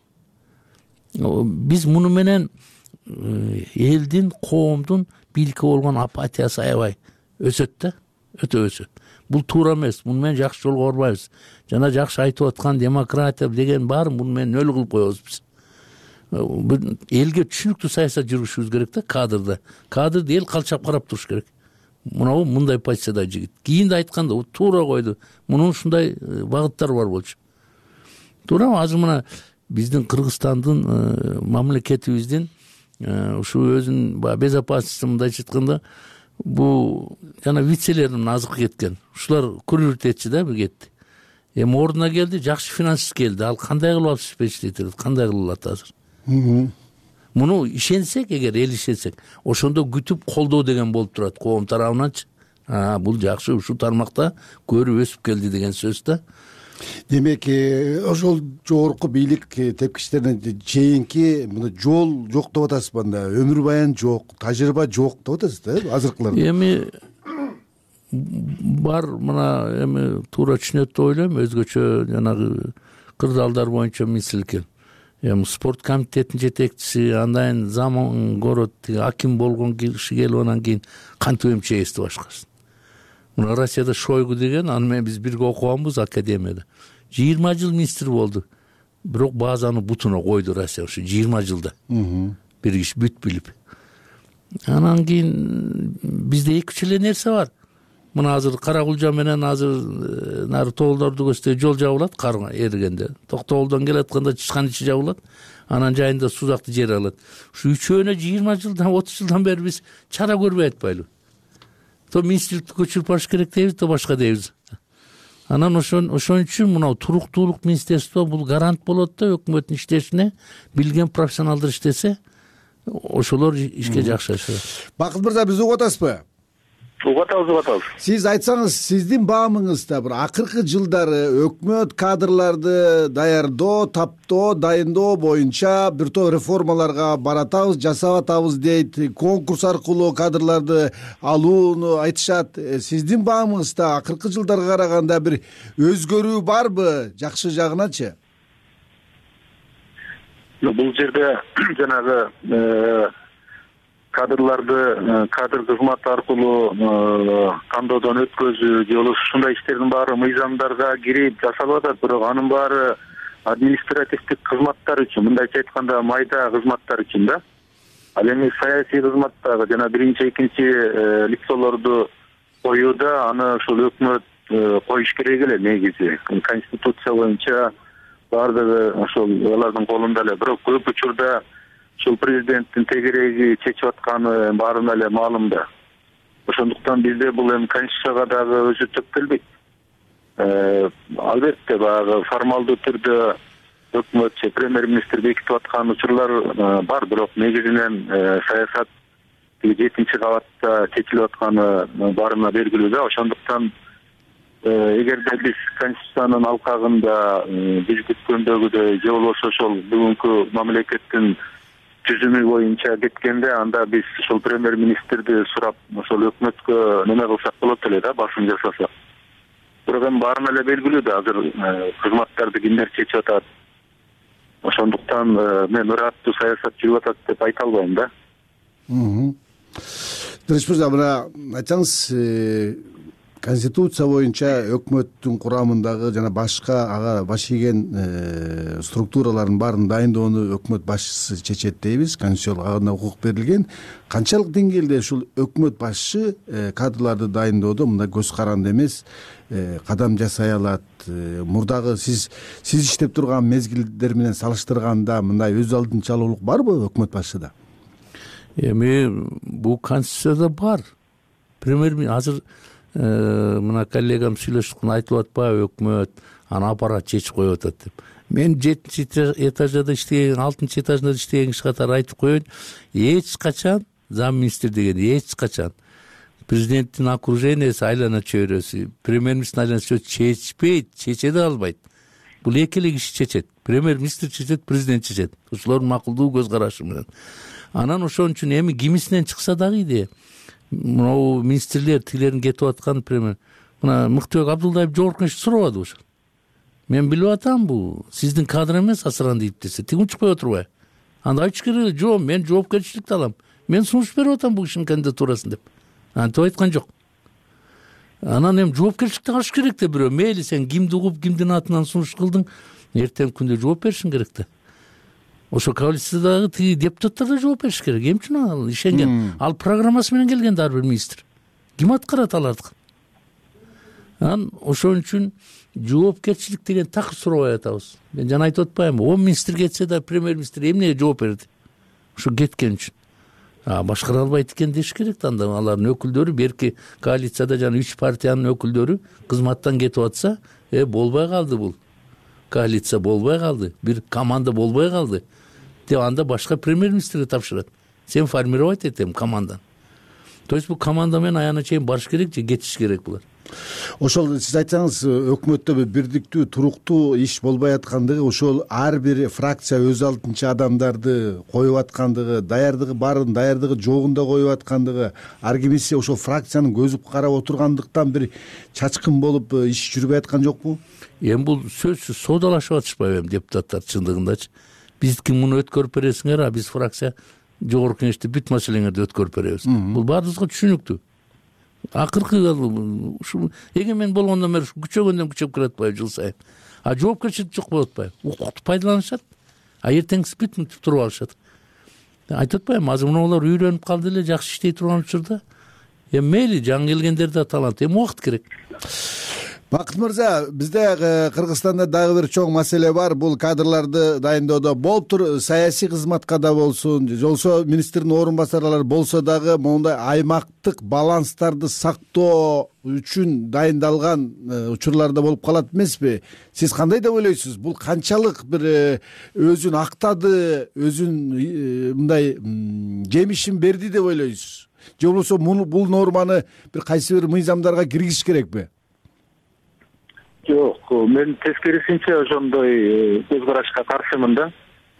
Биз муну менен элдин, коомдун бийликке болгон апатиясы аябай өсөт да, өтө өсөт. Бул туура эмес, муну менен жакшы жолго барбайбыз. Жана жакшы айтып аткан демократия деген баарын муну менен нөл кылып коебуз биз. Элге түшүнүктүү саясат жүргүзүшүбүз керек да, кадрда. Кадрды эл калчап карап туруш керек. Мынабу мындай позицияда жигит. Кийин да айтканда, туура койду. Мунун ушундай багыттары бар болчу. Туура, азыр мына биздин Кыргызстандын мамлекетибиздин ушу өзүнүн безопасности мындайча айтканда, бу жана вицелердин азыркы кеткен. Ушулар күрүрүт этчи да, бир кетти. Эми ордуна келди, жакшы финансист келди. Ал кандай кылып обеспечить, кандай кылат азыр? Муну ишенсек, эгер эл ишенсек, ошондо күтүп колдоо деген болуп турат коом тарабынанчы. А, бул жакшы, ушул тармакта көрүп өсүп келди деген сөз да. Демек, ошол жогорку бийлик тепкичтерине чейинки мына жол жок деп атасыз анда, өмүр баян жок, тажрыйба жок деп атасыз да, азыркылар. Эми бар, мына эми туура түшүнөт деп ойлойм, өзгөчө жанагы кырдаалдар боюнча министр экен. Эми спорт комитетинин жетекчиси, андан зам город аким болгон киши келип анан кийин кантип эмчегести башкасын. Мына Россияда Шойгу деген, аны менен биз бирге окуганбыз академияда. жыйырма жыл министр болду. бирок базаны бутуна койду Россия ушу жыйырма жылда бир киши бүт билип. Анан кийин бизде эки үч эле нерсе бар. Мына азыр Каракулжа менен азыр нары тоолдорду көздөй жол жабылат кар эригенде. Токтогулдан келатканда чычкан ичи жабылат. Анан жайында сузакты жер алат. Ушу үчөөнө жыйырма жылдан отуз жылдан бери биз чара көрбөй атпайлы. То министрликти көчүрүп барыш керек дейбиз, то башка дейбиз. Анан ошон ошон үчүн мына туруктуулук министерство бул гарант болот да өкмөттүн иштешине, билген профессионалдар иштесе, ошолор ишке жакшы ашат. Бакыт мырза, биз угуп атасызбы? Угуп атабыз, угуп атабыз. Сиз айтсаңыз, сиздин баамыңызда бир акыркы жылдары өкмөт кадрларды даярдоо, таптоо, дайындоо боюнча бир топ реформаларга баратабыз, жасап атабыз дейт, конкурс аркылуу кадрларды алууну айтышат. Сиздин баамыңызда акыркы жылдарга караганда бир өзгөрүү барбы, жакшы жагыначы? Бул жерде жанагы кадрларды кадр кызматы аркылуу кандоодон өткөзүү же болбосо ушундай иштердин баары мыйзамдарга кирип жасалып атат, бирок анын баары административдик кызматтар үчүн, мындайча айтканда майда кызматтар үчүн да. Ал эми саясий кызматтагы жана биринчи экинчи лицолорду коюуда аны ушул өкмөт коюш керек эле негизи. Конституция боюнча баардыгы ошол алардын колунда эле, бирок көп учурда ушул президенттин тегереги чечип атканы баарына эле маалым да. Ошондуктан бизде бул эми конституцияга дагы өзү төп келбейт. Албетте баягы формалдуу түрдө өкмөт же премьер-министр бекитип аткан учурлар бар, бирок негизинен саясат жетинчи кабатта чечилип атканы баарына белгилүү да. Ошондуктан эгерде биз конституциянын алкагында биз күткөндөгүдөй же болбосо ошол бүгүнкү мамлекеттин түзүмү боюнча кеткенде, анда биз ошол премьер-министрди сурап ошол өкмөткө неме кылсак болот эле да, басым жасасак. Бирок эми баарына эле белгилүү да, азыр кызматтарды кимдер чечип атат. Ошондуктан мен ыраттуу саясат жүрүп атат деп айта албайм да. Дырыш мырза, мына айтсаңыз, Конституция боюнча өкмөттүн курамындагы жана башка ага баш ийген структуралардын баарын дайындоону өкмөт башчысы чечет дейбиз. Конституциялык ага укук берилген. Канчалык деңгээлде ушул өкмөт башчы кадрларды дайындоодо мындай көз каранды эмес кадам жасай алат? Мурдагы сиз сиз иштеп турган мезгилдер менен салыштырганда мындай өз алдынчалуулук барбы өкмөт башчыда? Эми бул Конституцияда бар. Премьер азыр мына коллегам сүйлөшүп айтып атпайбы, өкмөт аны аппарат чечип коюп атат деп. Мен жетинчи этажда иштеген, алтынчы этажда иштеген киши катары айтып коеюн, эч качан зам министр деген эч качан президенттин окружениясы айлана чөйрөсү, премьер-министр айлана чөйрөсү чечпейт, чече да албайт. Бул эки эле киши чечет. Премьер-министр чечет, президент чечет. Ошолордун макулдуу көз карашы менен. Анан ошон үчүн эми кимисинен чыкса дагы идея. Мына министрлер тилерин кетип аткан премьер. Мына Мыктыбек Абдулдаев жогорку сурабады ошо. Мен билип атам, бул сиздин кадр эмес асыран дейт десе, тиги учпай отурбай. Анда айтыш керек, жок, мен жоопкерчиликти алам. Мен сунуш берип атам бул кишинин кандидатурасын деп. Антип айткан жок. Анан эми жоопкерчиликти алыш керек да бирөө. Мейли сен кимди угуп, кимдин атынан сунуш кылдың, эртең күндө жооп беришиң керек да. Ошо коалициядагы тиги депутаттар да жооп бериш керек. Эмне үчүн ал ишенген? Ал программасы менен келген ар бир министр. Ким аткарат аларды? Анан ошон үчүн жоопкерчилик деген такыр сурабай атабыз. Мен жана айтып атпаймынбы, он министр кетсе да премьер-министр эмнеге жооп берди? Ошо кеткен үчүн. А башкара албайт экен деш керек да, анда алардын өкүлдөрү берки коалицияда жана үч партиянын өкүлдөрү кызматтан кетип атса, э болбой калды бул. Коалиция болбой калды, бир команда болбой калды деп анда башка премьер-министрге тапшырат. Сен формировать эт эми команданы. То есть бул команда менен аягына чейин барыш керек же кетиш керек булар. Ошол сиз айтсаңыз, өкмөттө бирдиктүү, туруктуу иш болбой аткандыгы, ошол ар бир фракция өз алдынча адамдарды коюп аткандыгы, даярдыгы барын, даярдыгы жогунда коюп аткандыгы, ар кимиси ошол фракциянын көзүп карап отургандыктан бир чачкын болуп иш жүрбөй аткан жокпу? Эми бул сөзсүз соодалашып атышпайбы эми депутаттар чындыгындачы. Биздики муну өткөрүп бересиңер, а биз фракция жогорку кеңеште бүт маселеңерди өткөрүп беребиз. Бул баарыбызга түшүнүктүү. Акыркы ушу эгемен болгондон бери күчөгөндөн күчөп келатпайбы жыл сайын. а жоопкерчилик жок болуп атпайбы, укукту пайдаланышат, а эртең спит мынтип туруп алышат. Айтып атпайбы, азыр мунулар үйрөнүп калды эле, жакшы иштей турган учурда эми мейли жаңы келгендер да талант, эми убакыт керек. Бакыт мырза, бизде Кыргызстанда дагы бир чоң маселе бар. Бул кадрларды дайындоодо болуптур, саясий кызматка да болсун, жолсо министрдин орун басарлары болсо дагы моундай аймактык баланстарды сактоо үчүн дайындалган учурлар да болуп калат эмеспи? Сиз кандай деп ойлойсуз? Бул канчалык бир өзүн актады, өзүн мындай жемишин берди деп ойлойсуз? Же болбосо бул норманы бир кайсы бир мыйзамдарга киргизиш керекпи? Жок, мен тескерисинче ошондой көз карашка каршымын да.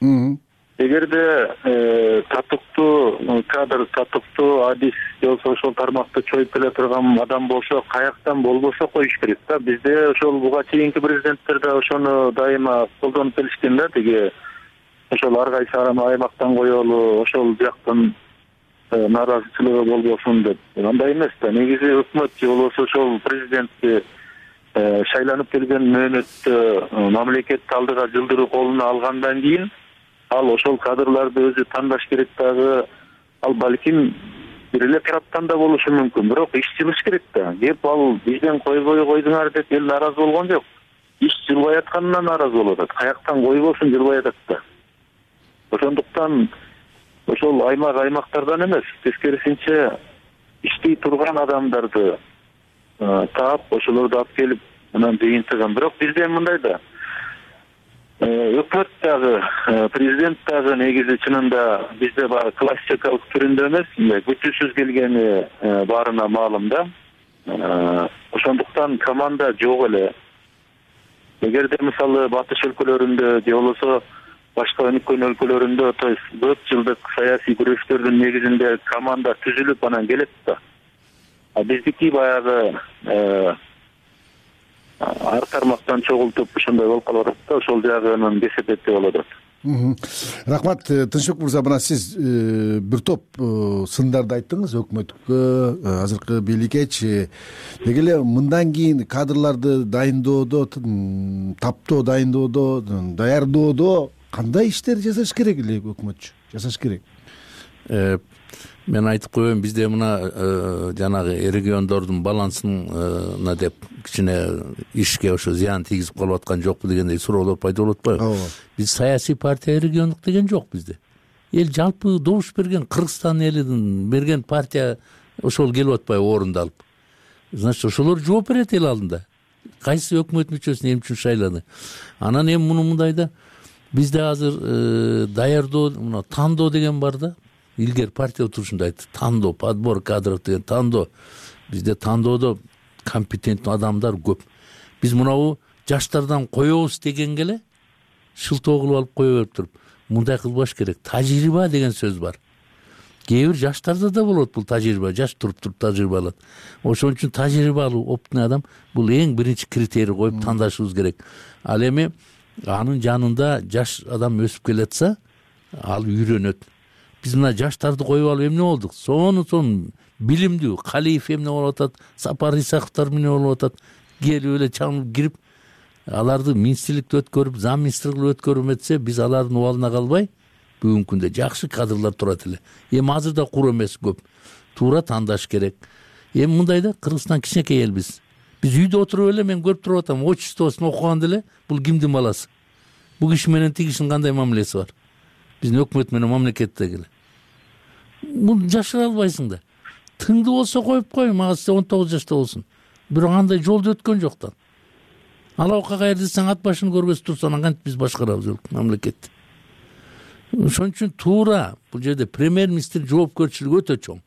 Эгерде татыктуу кадр, татыктуу адис болсо, ошол тармакты чоюп келе турган адам болсо, каяктан болбосо коюш керек да. Бизде ошол буга чейинки президенттер да ошону дайыма колдонуп келишкен да. Тиги ошол ар кайсы аймактан коелу, ошол жактын нааразычылыгы болбосун деп. Андай эмес да. Негизи өкмөт же болбосо ошол президентти шайланып келген мөөнөттө мамлекетти алдыга жылдыруу колуна алгандан кийин ал ошол кадрларды өзү тандаш керек дагы. Ал балким бир эле тараптан да болушу мүмкүн, бирок иш жылыш керек да. Кеп ал бизден койбой койдуңар деп эл нааразы болгон жок. Иш жылбай атканынан нааразы болуп атат. Каяктан койбосун жылбай атат да. Ошондуктан ошол аймак аймактардан эмес, тескерисинче иштей турган адамдарды таап, ошолорду алып келип анан жыйынтыгын. Бирок бизде мындай да, өкмөт дагы, президент дагы негизи чынында бизде баары классикалык түрүндө эмес, күтүүсүз келгени баарына маалым да. Ошондуктан команда жок эле. Эгерде мисалы батыш өлкөлөрүндө же болбосо башка өнүккөн өлкөлөрүндө көп жылдык саясий күрөштөрдүн негизинде команда түзүлүп анан келет да. А биздики баягы ар тармактан чогултуп ошондой болуп калып атат да, ошол жагынын кесепети болуп атат. Рахмат, Тынчбек мырза, мына сиз бир топ сындарды айттыңыз өкмөткө, азыркы бийликкечи. Деги эле мындан кийин кадрларды дайындоодо, таптоо дайындоодо, даярдоодо кандай иштер жасаш керек эле өкмөтчү? Жасаш керек. Мен айтып коеюн, бизде мына жанагы региондордун балансына деп кичине ишке ошо зыян тийгизип калып аткан жокпу дегендей суроолор пайда болуп атпайбы? Биз саясий партия региондук деген жок бизде. Эл жалпы добуш берген Кыргызстан элинин берген партия ошол келип атпайбы орунду алып? Значит, ошолор жооп берет эл алдында. Кайсы өкмөт мүчөсүн эмне үчүн шайлады? Анан эми муну мындай да, бизде азыр даярдоо, мына тандоо деген бар да. Илгер партия отурушунда айтты, тандоо, подбор кадров деген тандоо. Бизде тандоодо компетенттүү адамдар көп. Биз мынабу жаштардан коебуз дегенге эле шылтоо кылып алып кое берип туруп, мындай кылбаш керек. Тажрыйба деген сөз бар. Кээ бир жаштарда да болот бул тажрыйба, жаш туруп туруп тажрыйба алат. Ошон үчүн тажрыйбалуу, опытный адам бул эң биринчи критерий коюп тандашыбыз керек. Ал эми анын жанында жаш адам өсүп келатса, ал үйрөнөт. Биз мына жаштарды коюп алып эмне болдук? Сону сон билимдүү Калиев эмне болуп атат, Сапар Исаковдор эмне болуп атат, келип эле чаңып кирип, аларды министрликте өткөрүп, зам министр кылып өткөрүп этсе, биз алардын убалына калбай, бүгүнкү күндө жакшы кадрлар турат эле. Эми азыр да кур эмес көп. Туура тандаш керек. Эми мындай да, Кыргызстан кичинекей эл биз. Биз үйдө отуруп эле, мен көрүп туруп атам, отчествосун окуганда эле, бул кимдин баласы? Бул киши менен тиги кишинин кандай мамилеси бар? Биздин өкмөт менен мамлекеттеги эле. Бул жашыра албайсың да. Тыңды болсо коюп кой, мага он тогуз жашта болсун. Бирок андай жолду өткөн жоктан. Алака кайыр десең ат башын көрбөс турсаң, кантип биз башкарабыз мамлекетти? Ошон үчүн туура бул жерде премьер-министр жоопкерчилиги өтө чоң.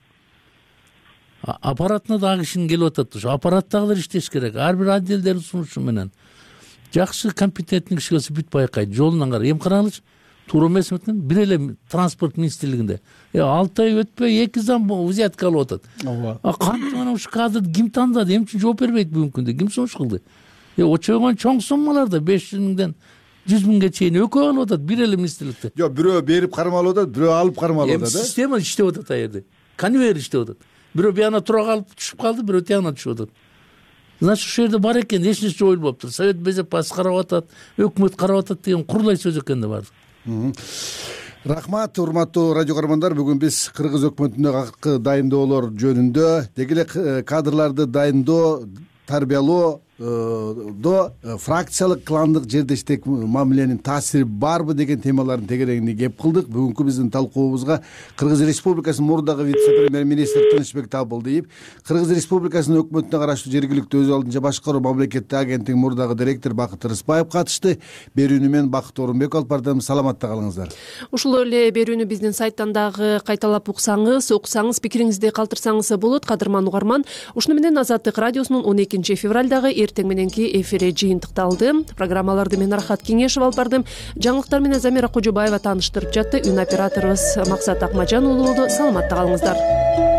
Аппаратына дагы кишинин келип атат. Ошо аппараттагылар иштеш керек. Ар бир отделдердин сунушу менен жакшы компетенттүү киши келсе бүт байкайт, жолунан карай. Эми караңызчы, туура эмес экен, бир эле транспорт министрлигинде алты ай өтпөй эки зам взятка алып атат. А кантип анан ушу кадрды ким тандады? Эмне үчүн жооп бербейт бүгүнкү күндө? Ким сунуш кылды? Э, очойгон чоң суммаларда беш жүз миңден жүз миңге чейин өкөө алып атат бир эле министрликте. Жок, бирөө берип кармалып атат, бирөө алып кармалып атат. Эми система иштеп атат ал жерде. Конвейер иштеп атат. Бирөө бияна тура калып түшүп калды, бирөө тияна түшүп атат. значит ушул жерде бар экен, эч нерсе жоюлбаптыр. Совет безопасиясы карап атат, өкмөт карап атат деген курулай сөз экен да баардыгы. Рахмат, урматтуу радио көрөрмандар. Бүгүн биз кыргыз өкмөтүнө акыркы дайындоолор жөнүндө, деги эле кадрларды дайындоо, тарбиялоо до фракциялык кландык жердештик мамиленин таасири барбы деген темалардын тегерегине кеп кылдык. Бүгүнкү биздин талкуубузга Кыргыз Республикасынын мурдагы вице-премьер-министри Тынычбек Табылдиев, Кыргыз Республикасынын өкмөтүнө караштуу жергиликтүү өз алдынча башкаруу мамлекеттик агенттигинин мурдагы директору Бакыт Рыспаев катышты. Берүүнү мен Бакыт Орунбек алып бардым. Саламатта калыңыздар. Ушул эле берүүнү биздин сайттан дагы кайталап уксаңыз, окусаңыз, пикириңизди калтырсаңыз болот. Кадырман угарман, ушуну менен Азаттык радиосунун он экинчи февралдагы эртең мененки эфири жыйынтыкталды. Программаларды мен Рахат Кеңешов алып бардым. Жаңылыктар менен Замира Кожобаева тааныштырып жатты. Үн операторубуз Максат Акмажан уулу болду. Саламатта калыңыздар.